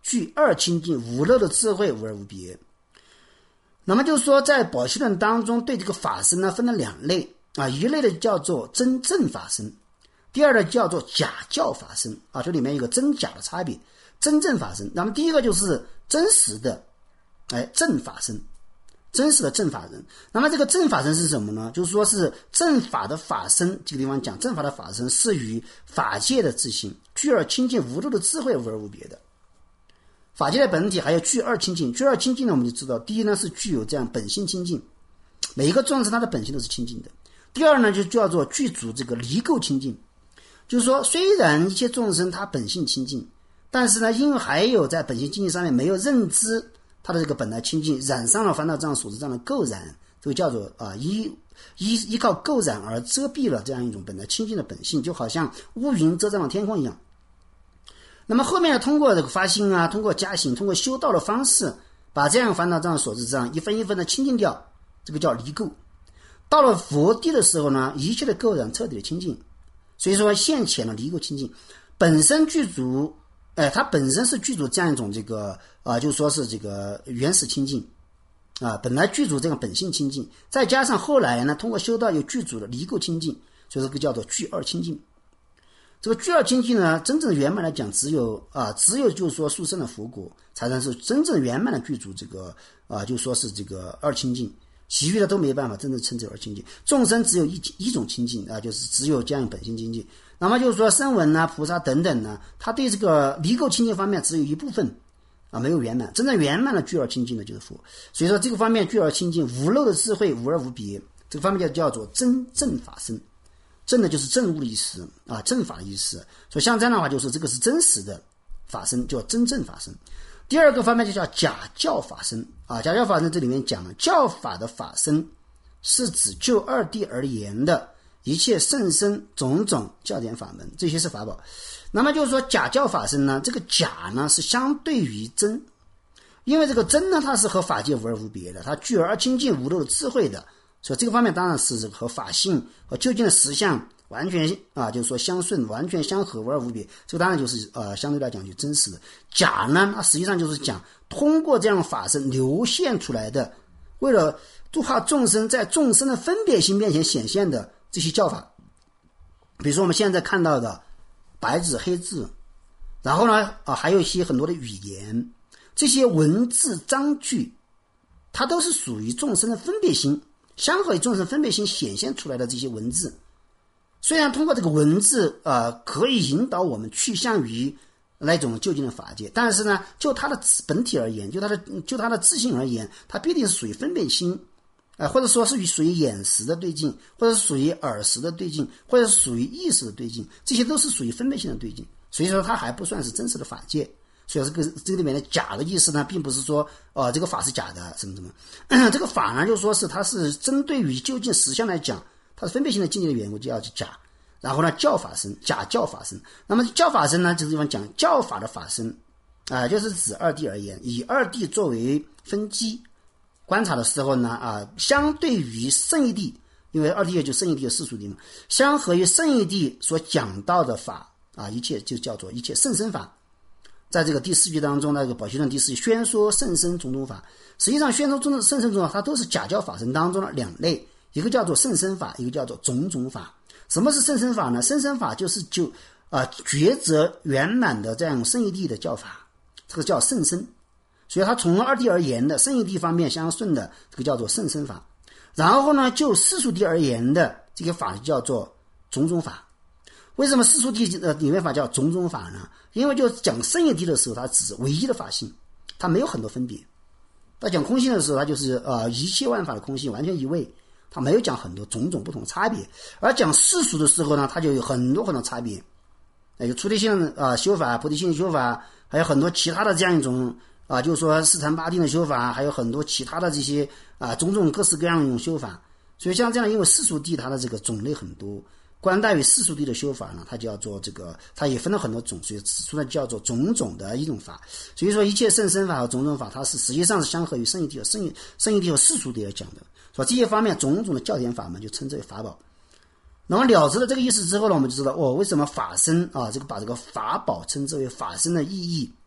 具二清净，无漏的智慧，无二无别。那么就是说，在宝气论当中，对这个法身呢分了两类啊，一类的叫做真正法身，第二呢叫做假教法身啊，这里面有个真假的差别。真正法身，那么第一个就是真实的，哎，正法身，真实的正法人。那么这个正法身是什么呢？就是说是正法的法身，这个地方讲正法的法身是与法界的自性，具而清净无漏的智慧，无二无别的。法界的本体还有具二清净，具二清净呢，我们就知道，第一呢是具有这样本性清净，每一个众生他的本性都是清净的。第二呢就叫做具足这个离垢清净，就是说虽然一切众生他本性清净，但是呢因为还有在本性清净上面没有认知他的这个本来清净，染上了烦恼障所致这样的垢染，这个叫做啊依依依靠垢染而遮蔽了这样一种本来清净的本性，就好像乌云遮障了天空一样。那么后面呢，通过这个发心啊，通过加行，通过修道的方式，把这样烦恼障所致这样一分一分的清净掉，这个叫离垢。到了佛地的时候呢，一切的垢染彻底的清净，所以说现前的离垢清净，本身具足，哎，它本身是具足这样一种这个啊，就说是这个原始清净啊，本来具足这个本性清净，再加上后来呢，通过修道又具足了离垢清净，所以这个叫做具二清净。这个具二清净呢，真正圆满来讲，只有啊，只有就是说殊胜的佛果，才能是真正圆满的具足这个啊，就说是这个二清净，其余的都没办法真正称之为二清净。众生只有一一种清净啊，就是只有这样本性清净。那么就是说声闻啊、菩萨等等呢，他对这个离垢清净方面只有一部分啊，没有圆满。真正圆满的具二清净的就是佛。所以说这个方面具二清净，无漏的智慧，无二无别，这个方面就叫做真正法身。正的就是正悟的意思啊，正法的意思。所以像这样的话，就是这个是真实的法身，叫真正法身。第二个方面就叫假教法身啊，假教法身这里面讲了，教法的法身是指就二谛而言的一切甚深种种教典法门，这些是法宝。那么就是说假教法身呢，这个假呢是相对于真，因为这个真呢它是和法界无二无别的，它具而清净无漏的智慧的。所以这个方面当然是和法性和究竟的实相完全啊，就是说相顺，完全相合，无二无别。这个当然就是呃相对来讲就真实的。假呢，它实际上就是讲通过这样法身流现出来的，为了度化众生，在众生的分别心面前显现的这些教法。比如说我们现在看到的白纸黑字，然后呢啊还有一些很多的语言，这些文字章句，它都是属于众生的分别心。相合于众生分别心显现出来的这些文字，虽然通过这个文字呃可以引导我们去向于那种究竟的法界，但是呢就它的本体而言，就它的就它的自性而言，它必定是属于分别心啊、呃，或者说是属于眼识的对境，或者是属于耳识的对境，或者是属于意识的对境，这些都是属于分别性的对境，所以说它还不算是真实的法界。所以这个这个里面的假的意思呢，并不是说哦、呃、这个法是假的什么什么，这个法呢就说是它是针对于究竟实相来讲，它是分别性的境界的缘故，就要去假。然后呢教法身，假教法身。那么教法身呢，这个地方讲教法的法身啊、呃，就是指二谛而言，以二谛作为分基，观察的时候呢啊、呃，相对于圣义谛，因为二谛就圣义谛的世俗谛嘛，相合于圣义谛所讲到的法啊，一切就叫做一切甚深法。在这个第四句当中，那个宝气论第四句宣说甚深种种法，实际上宣说中的甚深种种法，它都是假教法身当中的两类，一个叫做甚深法，一个叫做种种法。什么是甚深法呢？甚深法就是就啊、呃、抉择圆满的这样圣义谛的教法，这个叫甚深。所以它从二谛而言的圣义谛方面相顺的，这个叫做甚深法。然后呢，就世俗谛而言的这个法叫做种种法。为什么世俗谛的里面法叫种种法呢？因为就讲圣义谛的时候，它只是唯一的法性，它没有很多分别。在讲空性的时候，它就是呃一切万法的空性，完全一位，它没有讲很多种种不同差别。而讲世俗的时候呢，它就有很多很多差别，有出离性啊、呃、修法、菩提性修法，还有很多其他的这样一种啊、呃，就是说四禅八定的修法，还有很多其他的这些啊、呃、种种各式各样的一种修法。所以像这样，因为世俗谛它的这个种类很多。观待于世俗谛的修法呢，它叫做这个，它也分了很多种，所以指出来叫做种种的一种法。所以说一切甚深法和种种法，它是实际上是相合于圣义谛和圣义圣义谛和世俗谛而讲的。所以这些方面种种的教典法门就称之为法宝。那么了知了这个意思之后呢，我们就知道哦，为什么法身啊，这个把这个法宝称之为法身的意义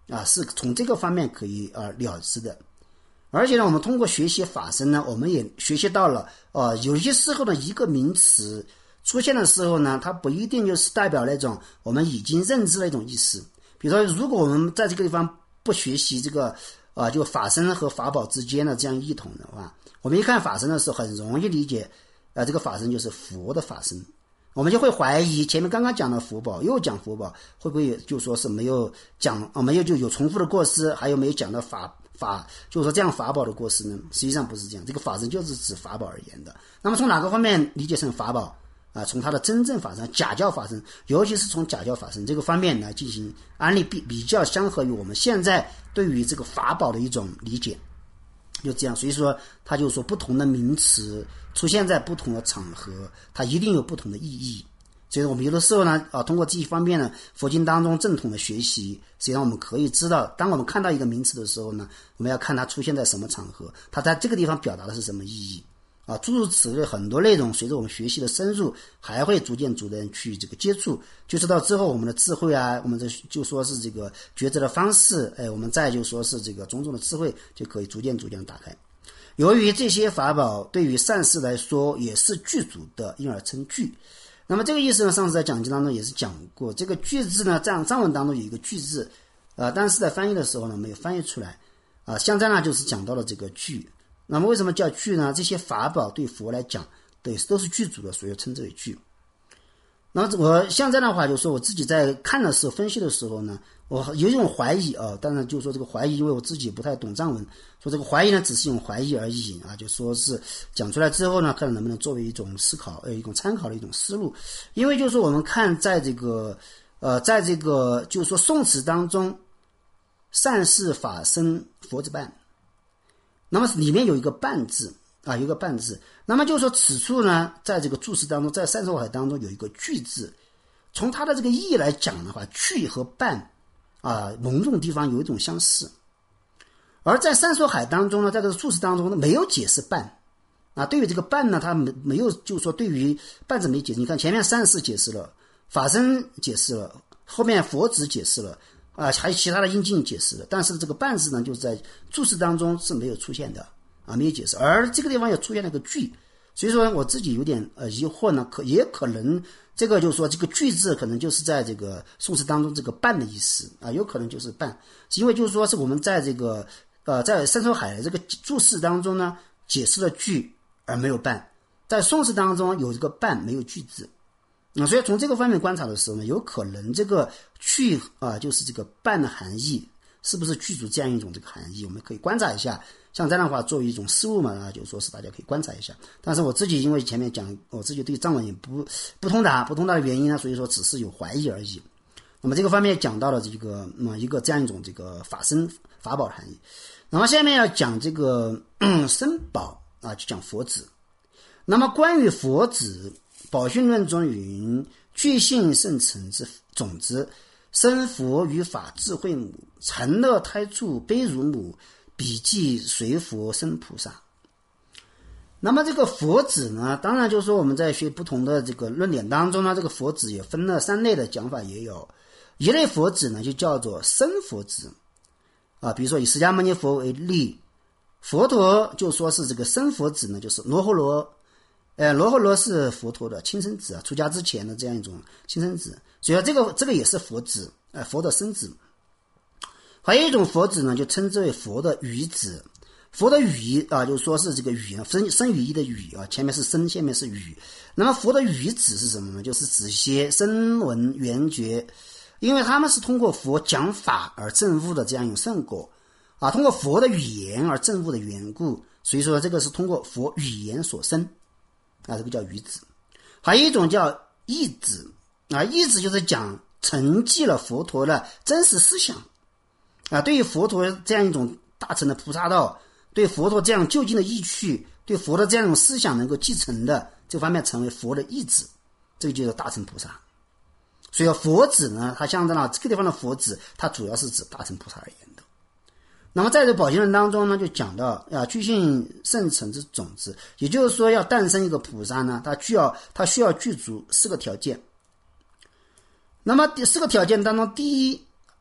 啊，是从这个方面可以呃了知的。而且呢，我们通过学习法身呢，我们也学习到了，呃，有些时候呢，一个名词出现的时候呢，它不一定就是代表那种我们已经认知的一种意思。比如说，如果我们在这个地方不学习这个啊、呃，就法身和法宝之间的这样异同的话，我们一看法身的时候，很容易理解，啊、呃，这个法身就是佛的法身。我们就会怀疑前面刚刚讲的佛宝又讲佛宝，会不会就说是没有讲啊，没有就有重复的过失，还有没有讲到法法，就是说这样法宝的过失呢？实际上不是这样，这个法身就是指法宝而言的。那么从哪个方面理解成法宝啊？从它的真正法身、假教法身，尤其是从假教法身这个方面来进行安利，比比较相合于我们现在对于这个法宝的一种理解。就这样，所以说他就说不同的名词出现在不同的场合，它一定有不同的意义。所以我们有的时候呢，啊，通过这一方面呢，佛经当中正统的学习，实际上我们可以知道，当我们看到一个名词的时候呢，我们要看它出现在什么场合，它在这个地方表达的是什么意义啊，诸如此类很多内容，随着我们学习的深入，还会逐渐逐渐去这个接触，就知道之后我们的智慧啊，我们的就说是这个抉择的方式，哎，我们再就说是这个种种的智慧，就可以逐渐逐渐打开。由于这些法宝对于善事来说也是具足的，因而称具。那么这个意思呢，上次在讲经当中也是讲过，这个具字呢，藏藏文当中有一个具字，呃，但是在翻译的时候呢，没有翻译出来，啊、呃，像这样呢，就是讲到了这个具。那么为什么叫具呢？这些法宝对佛来讲，对都是具足的，所以称之为具。那么我像这样的话，就是说我自己在看的时候、分析的时候呢，我有一种怀疑啊，当然就是说这个怀疑，因为我自己不太懂藏文，说这个怀疑呢，只是一种怀疑而已啊，就说是讲出来之后呢，看能不能作为一种思考、呃一种参考的一种思路。因为就是说我们看在这个呃，在这个就是说宋词当中，善事法身佛子办，那么里面有一个办字啊，有一个办字。那么就是说此处呢，在这个注释当中，在三首海当中有一个具字。从它的这个意义来讲的话，具和办啊，某种地方有一种相似。而在三首海当中呢，在这个注释当中呢，没有解释办啊。对于这个办呢，它没没有就是说对于办字没解释。你看前面善事解释了，法身解释了，后面佛子解释了啊，还有其他的应境解释了，但是这个办字呢，就是在注释当中是没有出现的啊，没有解释。而这个地方又出现了个具，所以说我自己有点呃疑惑呢，可也可能这个就是说这个具字可能就是在这个宋词当中这个办的意思啊，有可能就是办，因为就是说是我们在这个呃在三首海的这个注释当中呢，解释了具而没有办，在宋词当中有这个办没有具字。那、嗯、所以从这个方面观察的时候呢，有可能这个具啊、呃，就是这个办的含义，是不是具足这样一种这个含义？我们可以观察一下，像这样的话作为一种思路嘛，啊，就说是大家可以观察一下。但是我自己因为前面讲，我自己对藏文也不不通达，不通达的原因呢，所以说只是有怀疑而已。那么这个方面讲到了这个嗯一个这样一种这个法身法宝的含义。那么下面要讲这个身宝啊，就讲佛子。那么关于佛子，宝训论中云：具性圣成之种子，生佛于法智慧母，禅乐胎处悲如母，笔记随佛生菩萨。那么这个佛子呢，当然就是说我们在学不同的这个论点当中呢，这个佛子也分了三类的讲法也有。一类佛子呢就叫做生佛子啊，比如说以释迦牟尼佛为例，佛陀就说是这个生佛子呢，就是罗睺罗。呃，罗睺罗是佛陀的亲生子啊，出家之前的这样一种亲生子，所以这个这个也是佛子，呃，佛的生子。还有一种佛子呢，就称之为佛的语子。佛的语啊，就说是这个语啊，生生语义的语啊，前面是生，下面是语。那么佛的语子是什么呢？就是指些声闻缘觉，因为他们是通过佛讲法而证悟的这样一种圣果啊，通过佛的语言而证悟的缘故，所以说这个是通过佛语言所生。啊，这个叫语子。还有一种叫义子啊，义子就是讲承继了佛陀的真实思想啊，对于佛陀这样一种大乘的菩萨道，对佛陀这样究竟的意趣，对佛的这样一种思想能够继承的这方面，成为佛的义子，这个就是大乘菩萨。所以佛子呢，它象征了这个地方的佛子，它主要是指大乘菩萨而言的。那么在这宝经论当中呢，就讲到啊，具性圣成之种子，也就是说要诞生一个菩萨呢，它需要它需要具足四个条件。那么第四个条件当中，第一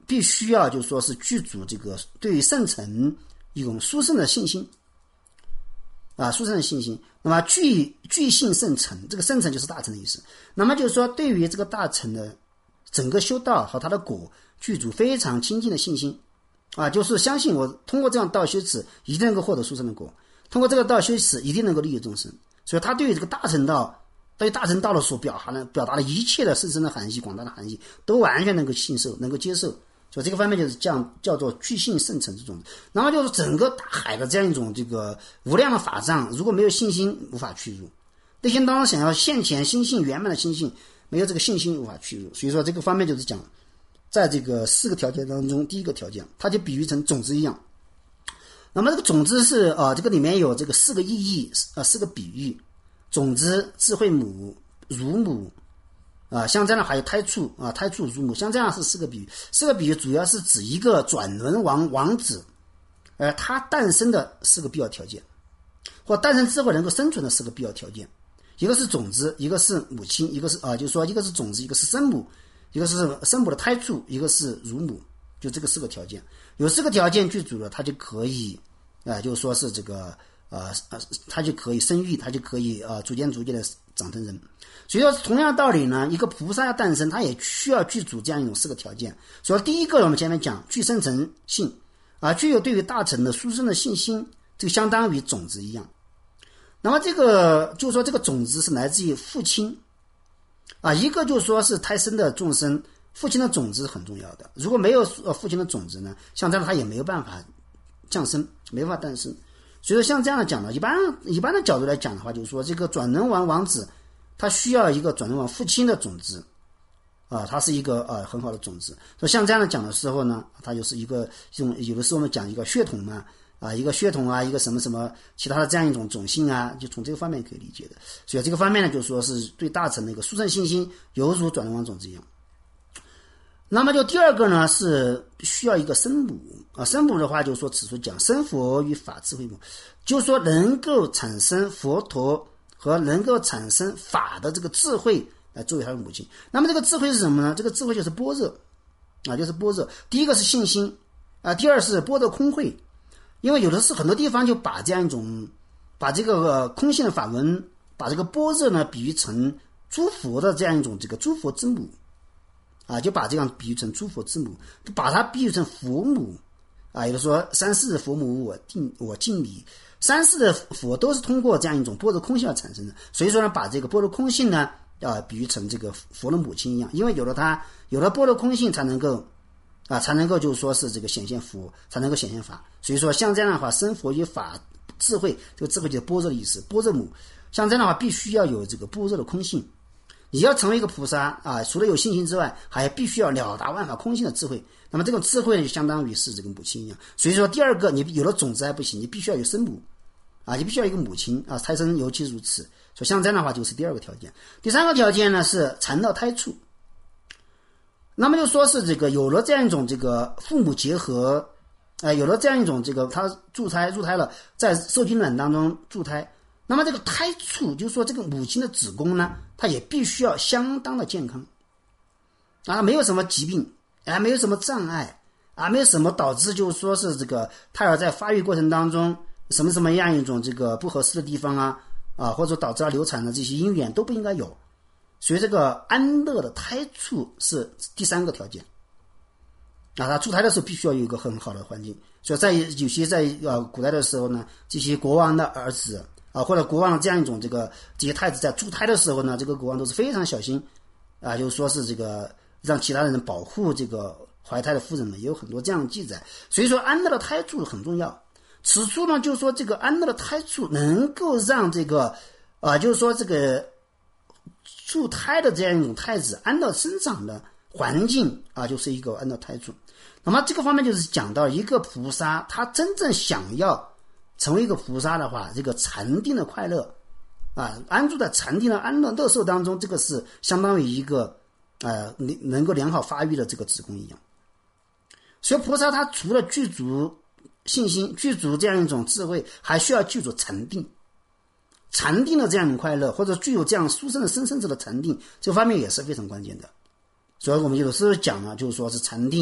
必须要就是说是具足这个对于圣尘一种殊胜的信心啊，殊胜的信心。那么具具信圣尘，这个圣尘就是大乘的意思。那么就是说对于这个大乘的整个修道和他的果具足非常亲近的信心啊，就是相信我通过这样道修持一定能够获得殊胜的果，通过这个道修持一定能够利益众生。所以他对于这个大乘道对大乘道的所表达的表达的一切的深深的含义广大的含义都完全能够信受能够接受。所以这个方面就是这样叫做具信圣尘这种。然后就是整个大海的这样一种这个无量的法藏，如果没有信心无法去入，内心当中想要现前心性圆满的心性，没有这个信心无法去入。所以说这个方面就是讲在这个四个条件当中，第一个条件它就比喻成种子一样。那么这个种子是啊、呃，这个里面有这个四个意义啊、呃，四个比喻：种子、智慧母、乳母啊，像这样还有胎畜啊，胎畜乳母，像这样是四个比喻。四个比喻主要是指一个转轮王王子，而他诞生的四个必要条件，或诞生之后能够生存的四个必要条件。一个是种子，一个是母亲，一个是啊，就是说一个是种子，一个是生母，一个是生母的胎畜，一个是乳母，就这个四个条件。有四个条件具足了，他就可以啊、呃，就是说是这个呃呃，他就可以生育，他就可以啊、呃、逐渐逐渐的长成人。所以说同样的道理呢，一个菩萨要诞生，他也需要具足这样一种四个条件。所以第一个我们前面讲具生成性啊，具有对于大乘的殊胜的信心，这个相当于种子一样。那么这个就是说这个种子是来自于父亲啊，一个就是说是胎生的众生，父亲的种子是很重要的。如果没有呃父亲的种子呢，像这样他也没有办法降生，没办法诞生。所以说像这样的讲呢，一般一般的角度来讲的话，就是说这个转轮王王子他需要一个转轮王父亲的种子啊，它是一个呃很好的种子。所以像这样的讲的时候呢，它就是一个这种有的时候我们讲一个血统嘛啊，一个血统啊，一个什么什么其他的这样一种种姓啊，就从这个方面可以理解的。所以这个方面呢，就是说是对大乘的一个殊胜信心，犹如转轮王种子一样。那么就第二个呢，是需要一个生母啊，生母的话就是说此处讲生佛与法智慧母，就是说能够产生佛陀和能够产生法的这个智慧来作为他的母亲。那么这个智慧是什么呢？这个智慧就是般若啊，就是般若。第一个是信心啊，第二是般若空慧。因为有的是很多地方就把这样一种把这个、呃、空性的法门，把这个般若呢比喻成诸佛的这样一种这个诸佛之母啊，就把这样比喻成诸佛之母，把它比喻成佛母啊。有的说三世的佛母我敬我敬礼，三世的佛都是通过这样一种般若空性而产生的。所以说呢，把这个般若空性呢啊比喻成这个佛的母亲一样，因为有了它，有了般若空性才能够啊，才能够就是说是这个显现佛，才能够显现法。所以说像这样的话，生佛与法智慧，这个智慧就是般若的意思，般若母。像这样的话，必须要有这个般若的空性。你要成为一个菩萨啊，除了有信心之外，还必须要了达万法空性的智慧。那么这种智慧呢，就相当于是这个母亲一样。所以说第二个，你有了种子还不行，你必须要有生母啊，你必须要有一个母亲啊，胎生尤其如此。所以像这样的话，就是第二个条件。第三个条件呢是缠到胎处。那么就说是这个有了这样一种这个父母结合，呃，有了这样一种这个他助胎入胎了，在受精卵当中助胎，那么这个胎处就是说这个母亲的子宫呢，它也必须要相当的健康啊，没有什么疾病啊，没有什么障碍啊，没有什么导致就是说是这个胎儿在发育过程当中什么什么样一种这个不合适的地方啊啊，或者导致了流产的这些因缘都不应该有。所以这个安乐的胎处是第三个条件啊，他出胎的时候必须要有一个很好的环境。所以在有些在呃古代的时候呢，这些国王的儿子啊，或者国王的这样一种这个这些太子在出胎的时候呢，这个国王都是非常小心啊，就是说是这个让其他人保护这个怀胎的妇人们，也有很多这样的记载。所以说安乐的胎处很重要。此处呢，就是说这个安乐的胎处能够让这个啊，就是说这个助胎的这样一种太子安乐生长的环境啊，就是一个安乐胎处。那么这个方面就是讲到一个菩萨，他真正想要成为一个菩萨的话，这个禅定的快乐啊，安住在禅定的安乐乐受当中，这个是相当于一个呃能够良好发育的这个子宫一样。所以菩萨他除了具足信心，具足这样一种智慧，还需要具足禅定。禅定的这样一种快乐，或者具有这样殊胜的生生者的禅定，这方面也是非常关键的。所以我们有的时候讲呢，就是说是禅定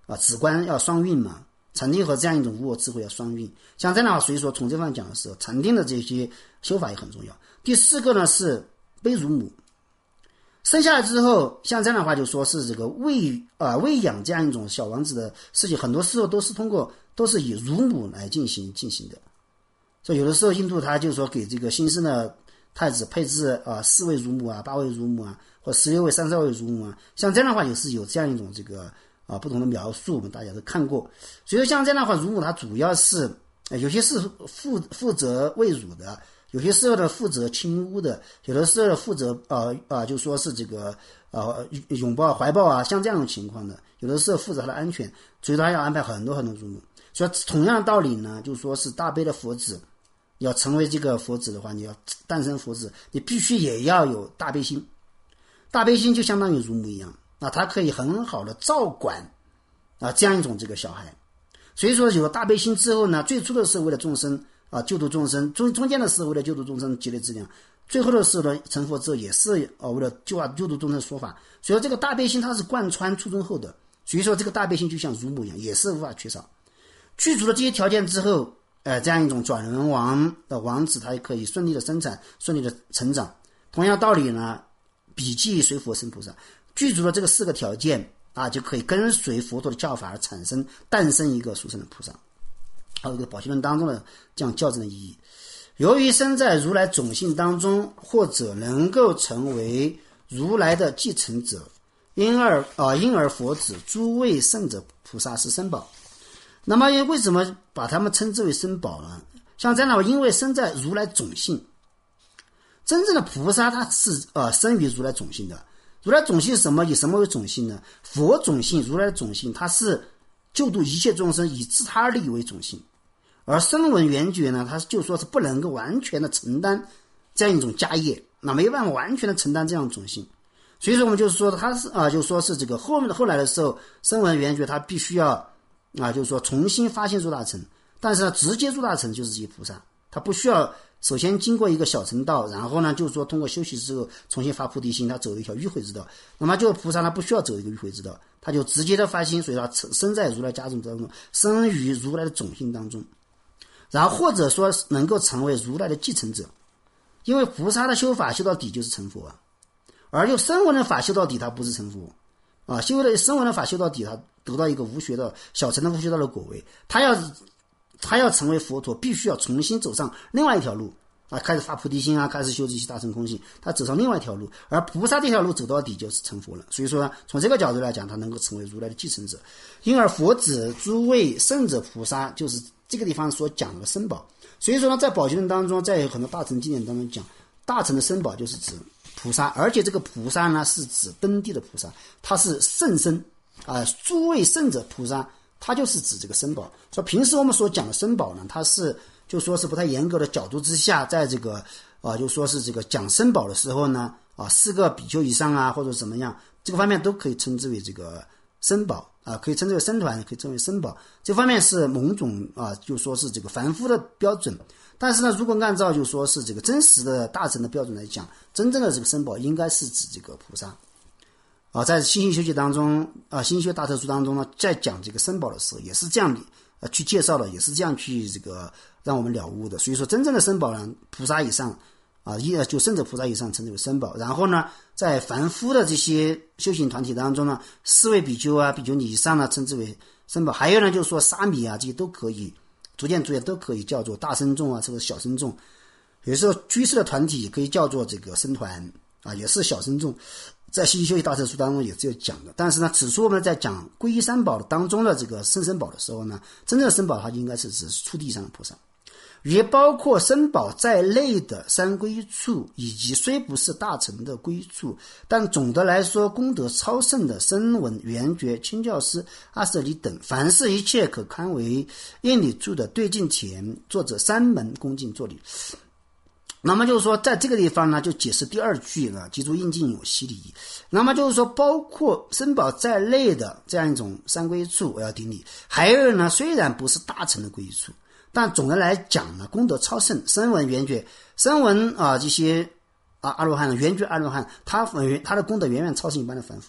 啊，止观要双运嘛，禅定和这样一种无我智慧要双运。像这样的话，所以说从这方面讲的时候，禅定的这些修法也很重要。第四个呢是悲乳母，生下来之后，像这样的话就说是这个喂啊、呃、喂养这样一种小王子的事情，很多时候都是通过都是以乳母来进行进行的。所以有的时候印度他就说给这个新生的太子配置啊、呃、四位乳母啊、八位乳母啊，或十六位、三十二位乳母啊，像这样的话也是有这样一种这个啊不同的描述，我们大家都看过。所以说像这样的话，乳母它主要是、呃、有些是负负责喂乳的。有些时候呢负责亲污的，有的时候负责呃呃就说是这个呃拥抱怀抱啊，像这样的情况的，有的时候负责他的安全，所以他要安排很多很多乳母。所以同样的道理呢，就说是大悲的佛子要成为这个佛子的话，你要诞生佛子，你必须也要有大悲心。大悲心就相当于乳母一样啊，它可以很好的照管啊这样一种这个小孩。所以说有了大悲心之后呢，最初的时候为了众生啊，救度众生，中中间的是为了救度众生积累质量，最后的时候呢，成佛之后也是啊为了救啊救度众生说法。所以说这个大悲心它是贯穿初中后的，所以说这个大悲心就像乳母一样，也是无法缺少。具足了这些条件之后，呃，这样一种转轮王的王子，他也可以顺利的生产，顺利的成长。同样道理呢，笔记随佛生菩萨，具足了这个四个条件啊，就可以跟随佛陀的教法而产生诞生一个殊胜的菩萨。还有一个宝积论当中的这样校正的意义，由于生在如来种性当中，或者能够成为如来的继承者，因而啊、呃，因而佛指诸位圣者菩萨是僧宝。那么为什么把他们称之为僧宝呢？像这样的话，因为生在如来种性，真正的菩萨他是呃生于如来种性的。如来种性是什么？以什么为种性呢？佛种性，如来的种性，它是救度一切众生以自他利为种性。而声闻缘觉呢，他就说是不能够完全的承担这样一种家业，那没办法完全的承担这样种性。所以说我们就是说他是啊，就说是这个后面的后来的时候，声闻缘觉他必须要啊，就是说重新发现入大乘，但是呢，直接入大乘就是一菩萨，他不需要首先经过一个小乘道，然后呢，就是说通过修习之后重新发菩提心，他走一条迂回之道。那么就菩萨他不需要走一个迂回之道，他就直接的发心，所以他生在如来家众当中，生于如来的种性当中。然后或者说能够成为如来的继承者，因为菩萨的修法修到底就是成佛啊，而又声闻的法修到底他不是成佛啊，修的声闻的法修到底他得到一个无学道小乘的无学道的果位，他要他要成为佛陀，必须要重新走上另外一条路啊，开始发菩提心啊，开始修这些大乘空性，他走上另外一条路，而菩萨这条路走到底就是成佛了。所以说从这个角度来讲，他能够成为如来的继承者，因而佛指诸位圣者菩萨就是这个地方所讲的僧宝。所以说呢，在宝积论当中，在很多大乘经典当中讲，大乘的僧宝就是指菩萨，而且这个菩萨呢是指登地的菩萨，他是圣僧啊、呃，诸位圣者菩萨，他就是指这个僧宝。说平时我们所讲的僧宝呢，它是就说是不太严格的角度之下，在这个啊、呃，就说是这个讲僧宝的时候呢，啊，四个比丘以上啊，或者怎么样，这个方面都可以称之为这个僧宝啊，可以称之为僧团，可以称为僧宝。这方面是某种啊，就说是这个凡夫的标准。但是呢，如果按照就说是这个真实的大乘的标准来讲，真正的这个僧宝应该是指这个菩萨。啊，在心性修习当中啊，心修大特书当中呢，在讲这个僧宝的时候，也是这样呃去介绍的，也是这样去这个让我们了悟的。所以说，真正的僧宝呢，菩萨以上啊，一就圣者菩萨以上称之为僧宝。然后呢，在凡夫的这些修行团体当中呢，四位比丘啊、比丘尼以上呢，称之为僧宝。还有呢，就是说沙弥啊，这些都可以，逐渐逐渐都可以叫做大僧众啊，这个小僧众。有时候居士的团体可以叫做这个僧团啊，也是小僧众。在西修习大特书当中也是有讲的。但是呢，此处我们在讲皈依三宝当中的这个圣僧宝的时候呢，真正的僧宝它应该是指初地上的菩萨，也包括僧宝在内的三归处，以及虽不是大乘的归处，但总的来说功德超胜的声闻、缘觉、清教师、阿舍离等，凡是一切可堪为印礼住的对境前，作者三门恭敬作礼。那么就是说，在这个地方呢，就解释第二句呢，记住应尽有希礼。那么就是说，包括僧宝在内的这样一种三归处，我要顶礼。还有呢，虽然不是大乘的归处，但总的来讲呢，功德超胜，声闻缘觉，声闻啊这些啊阿罗汉，缘觉阿罗汉，他他的功德远远超胜一般的凡夫。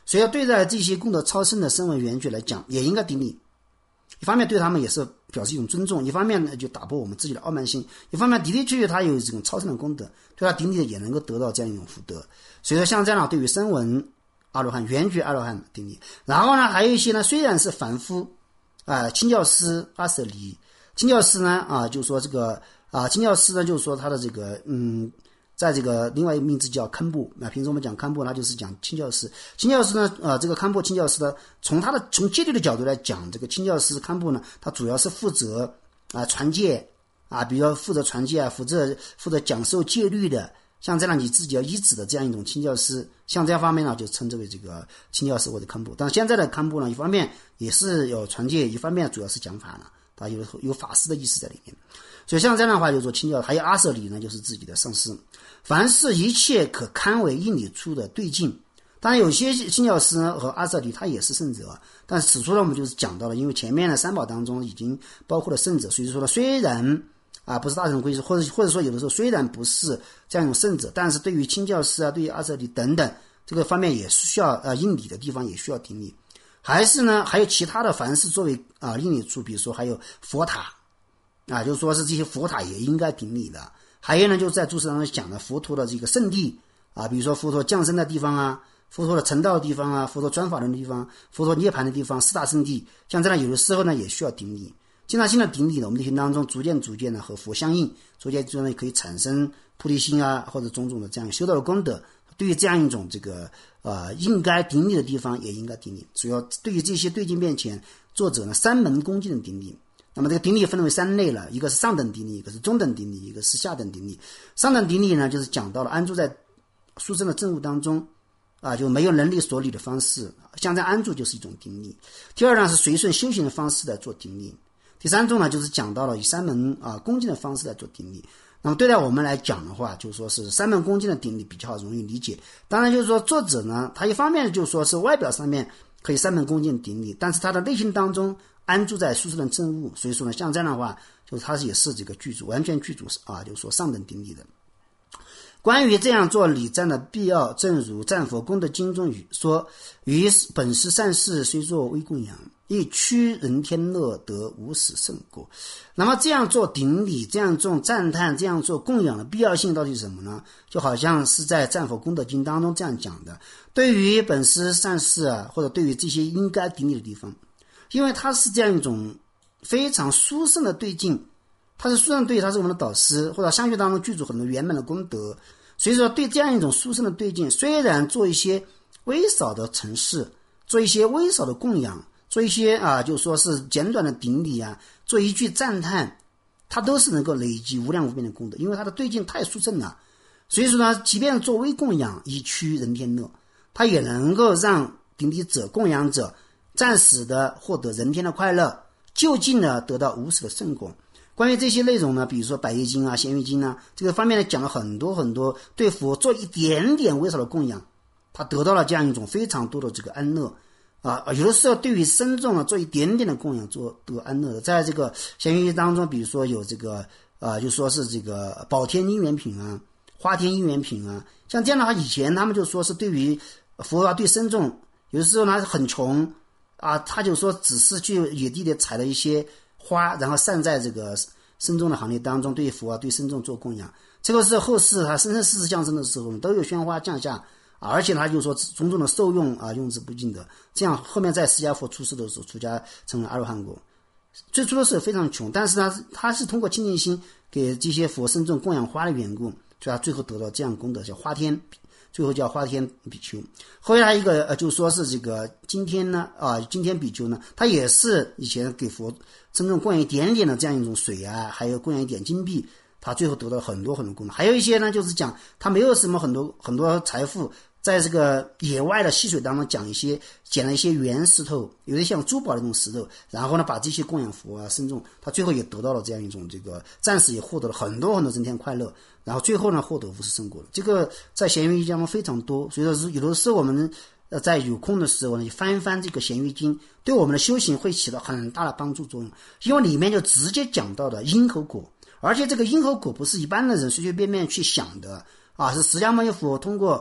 所以对待这些功德超生的声闻缘觉来讲，也应该顶礼。一方面对他们也是表示一种尊重，一方面呢就打破我们自己的傲慢心，一方面的的确确他有这种超生的功德，对他顶礼的也能够得到这样一种福德。所以说像这样对于声闻阿罗汉、缘觉阿罗汉顶礼。然后呢还有一些呢虽然是凡夫啊，清教师阿舍离，清教师呢啊就是说这个啊清教师呢就是说他的这个嗯在这个另外一个名字叫堪布啊，平时我们讲堪布，那就是讲清教师。清教师呢，呃，这个堪布清教师呢，从他的从戒律的角度来讲，这个清教师堪布呢，他主要是负责啊传戒啊，比如说负责传戒啊，负责负责讲授戒律的，像这样你自己要依止的这样一种清教师，像这样方面呢，就称之为这个清教师或者堪布。但现在的堪布呢，一方面也是有传戒，一方面主要是讲法呢，它有有法师的意思在里面。所以像这样的话，就说清教，还有阿舍离呢，就是自己的上师。凡是一切可堪为应理处的对境，当然有些清教师和阿舍离他也是圣者，但是此处呢我们就是讲到了，因为前面的三宝当中已经包括了圣者，所以说呢虽然啊不是大乘归师，或者或者说有的时候虽然不是这样一种圣者，但是对于清教师啊，对于阿舍离等等这个方面也是需要呃应理的地方也需要顶礼。还是呢还有其他的凡是作为啊应理处，比如说还有佛塔啊，就是说是这些佛塔也应该顶礼的。还有呢，就是在注释当中讲的佛陀的这个圣地啊，比如说佛陀降生的地方啊，佛陀的成道的地方啊，佛陀专法轮的地方，佛陀涅槃的地方，四大圣地，像这样有的时候呢也需要顶礼。经常性的顶礼呢，我们内心当中逐渐逐渐的和佛相应，逐渐逐渐可以产生菩提心啊，或者种种的这样修道的功德。对于这样一种这个呃应该顶礼的地方，也应该顶礼。主要对于这些对境面前，作者呢三门恭敬的顶礼。那么这个顶礼分为三类了，一个是上等顶礼，一个是中等顶礼，一个是下等顶礼。上等顶礼呢，就是讲到了安住在殊胜的正悟当中啊，就没有能力所理的方式，像这样安住就是一种顶礼。第二呢是随顺修行的方式来做顶礼。第三种呢就是讲到了以三门啊恭敬的方式来做顶礼。那么对待我们来讲的话，就是说是三门恭敬的顶礼比较容易理解。当然就是说作者呢，他一方面就是说是外表上面可以三门恭敬顶礼，但是他的内心当中安住在殊胜的正悟，所以说呢，像这样的话，就是他也是这个具足，完全具足啊，就是说上等顶礼的。关于这样做礼赞的必要，正如《赞佛功德经》中语说：“于本师善事虽作微供养，亦趋人天乐得无始胜果。”那么这样做顶礼，这样做赞叹，这样做供养的必要性到底是什么呢？就好像是在《赞佛功德经》当中这样讲的：对于本师善事啊，或者对于这些应该顶礼的地方。因为他是这样一种非常殊胜的对境，他是殊胜对，他是我们的导师，或者相续当中具足很多圆满的功德，所以说对这样一种殊胜的对境，虽然做一些微少的陈示，做一些微少的供养，做一些啊就说是简短的顶礼啊，做一句赞叹，他都是能够累积无量无边的功德，因为他的对境太殊胜了。所以说呢，即便做微供养以趋人天乐，他也能够让顶礼者供养者暂时的获得人天的快乐，就近的得到无始的胜果。关于这些内容呢，比如说百业经啊、咸鱼经啊，这个方面呢讲了很多很多，对佛做一点点微少的供养，他得到了这样一种非常多的这个安乐啊。有的时候对于僧众啊做一点点的供养，做得安乐的。在这个咸鱼经当中，比如说有这个啊，就说是这个宝天因缘品啊、花天因缘品啊，像这样的话，以前他们就说是对于佛啊、对僧众，有的时候呢很穷。啊，他就说只是去野地里采了一些花，然后散在这个僧众的行列当中，对佛啊对僧众做供养。这个是后世他生生世世降生的时候都有宣花降下，啊，而且他就说种种的受用啊用之不尽的。这样后面在释迦佛出世的时候，出家成为阿罗汉果。最初的时候非常穷，但是呢他是通过清净心给这些佛僧众供养花的缘故，所以他最后得到这样功德，叫花天。最后叫花天比丘。后来一个呃，就说是这个今天呢啊，今天比丘呢，他也是以前给佛真正供养一点点的这样一种水啊，还有供养一点金币，他最后得到很多很多功德。还有一些呢，就是讲他没有什么很多很多财富，在这个野外的溪水当中讲一些捡了一些圆石头，有点像珠宝的那种石头，然后呢把这些供养佛啊僧众，他最后也得到了这样一种这个暂时也获得了很多很多人天快乐。然后最后呢，获得无始胜果。这个在咸鱼经中非常多，所以说是有的时候我们呃在有空的时候呢，翻一翻这个咸鱼经，对我们的修行会起到很大的帮助作用。因为里面就直接讲到的因和果，而且这个因和果不是一般的人随随便便去想的啊，是释迦牟尼佛通过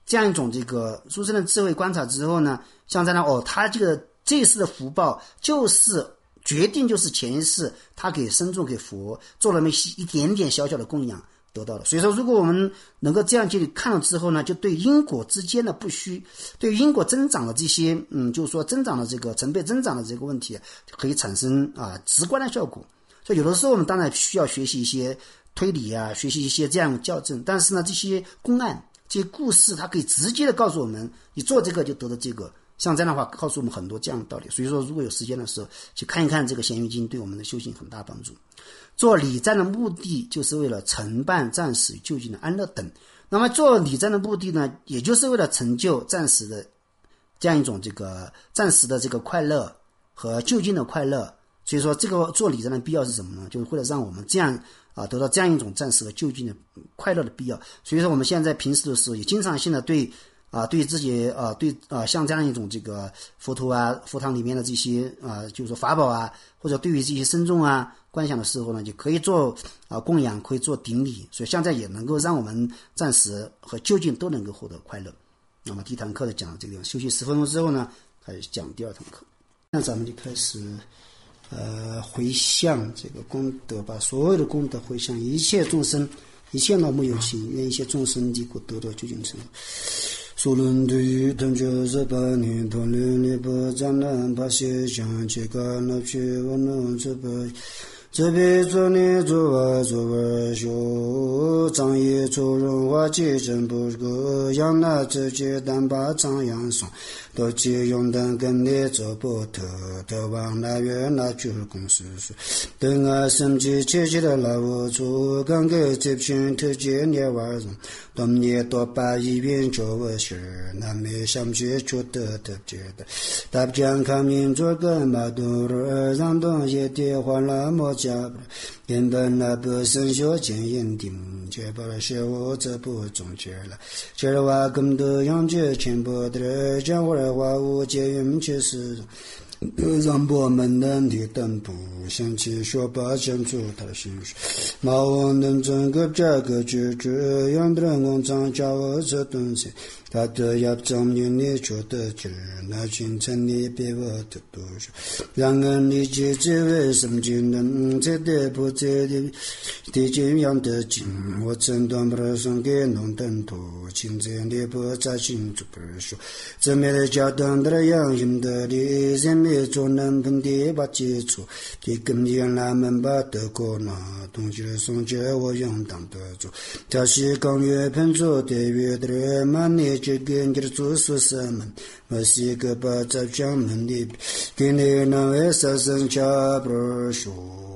这样一种这个殊胜的智慧观察之后呢，像在那哦，他这个这一世的福报就是决定就是前一世他给僧众给佛做了那么一点点小小的供养得到了。所以说如果我们能够这样去看了之后呢，就对因果之间的不虚，对因果增长的这些嗯，就是说增长的这个成倍增长的这个问题可以产生啊直观的效果。所以有的时候我们当然需要学习一些推理啊，学习一些这样校正，但是呢这些公案这些故事它可以直接的告诉我们，你做这个就得到这个，像这样的话告诉我们很多这样的道理。所以说如果有时间的时候去看一看这个咸鱼经，对我们的修行很大帮助。做礼赞的目的就是为了承办暂时究竟的安乐等，那么做礼赞的目的呢，也就是为了成就暂时的这样一种这个暂时的这个快乐和究竟的快乐。所以说这个做礼赞的必要是什么呢？就是为了让我们这样啊得到这样一种暂时的究竟的快乐的必要。所以说我们现在平时的时候也经常性的对啊对自己啊对啊像这样一种这个佛陀啊佛堂里面的这些啊就是说法宝啊，或者对于这些僧众啊观想的时候呢，就可以做啊供养，可以做顶礼。所以现在也能够让我们暂时和究竟都能够获得快乐。那么第一堂课的讲这个休息十分钟之后呢，开始讲第二堂课。那咱们就开始呃，回向这个功德，把所有的功德回向一切众生，一切老母有情，愿一切众生离苦得到究竟成。所论对于同觉十八年，同论尼波藏难巴西将这个那去我能这个。这辈做你做我做我修，张也做人话结真不个，养那这些单把张扬送，到借用等跟你做不特，特往那月那去公司说，等我生气切切的老我做，刚给这片特接你玩人，当你多把一边做我事，那没想去做的特觉得，大家看民族跟马多尔，让东西的话那么。原本那不生小见眼定，却把学我这不中结了。这儿话更多养觉全部的讲我的话，我结缘确实让我们能力等不想起说把讲出他的心事。马王能整个这个句句，养的人工厂叫我这东西。他的要证明你说的知，那群成你别我的多说，让人理解这为什么就能这的不这的的这样的经，我诊断不了送给农等土，亲自的不在清楚不说，这没的家当的样样的的，人没做能本的把接触，给根源他们把德国那东西送给我用当得做，他是刚月喷出的月的人满年。这个你做说什么？我是一个把这讲门的，给你那位杀生家不说。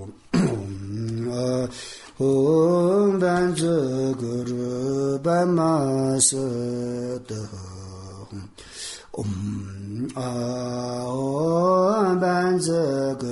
啊，红班这个日班马色的红，嗯啊，红班这个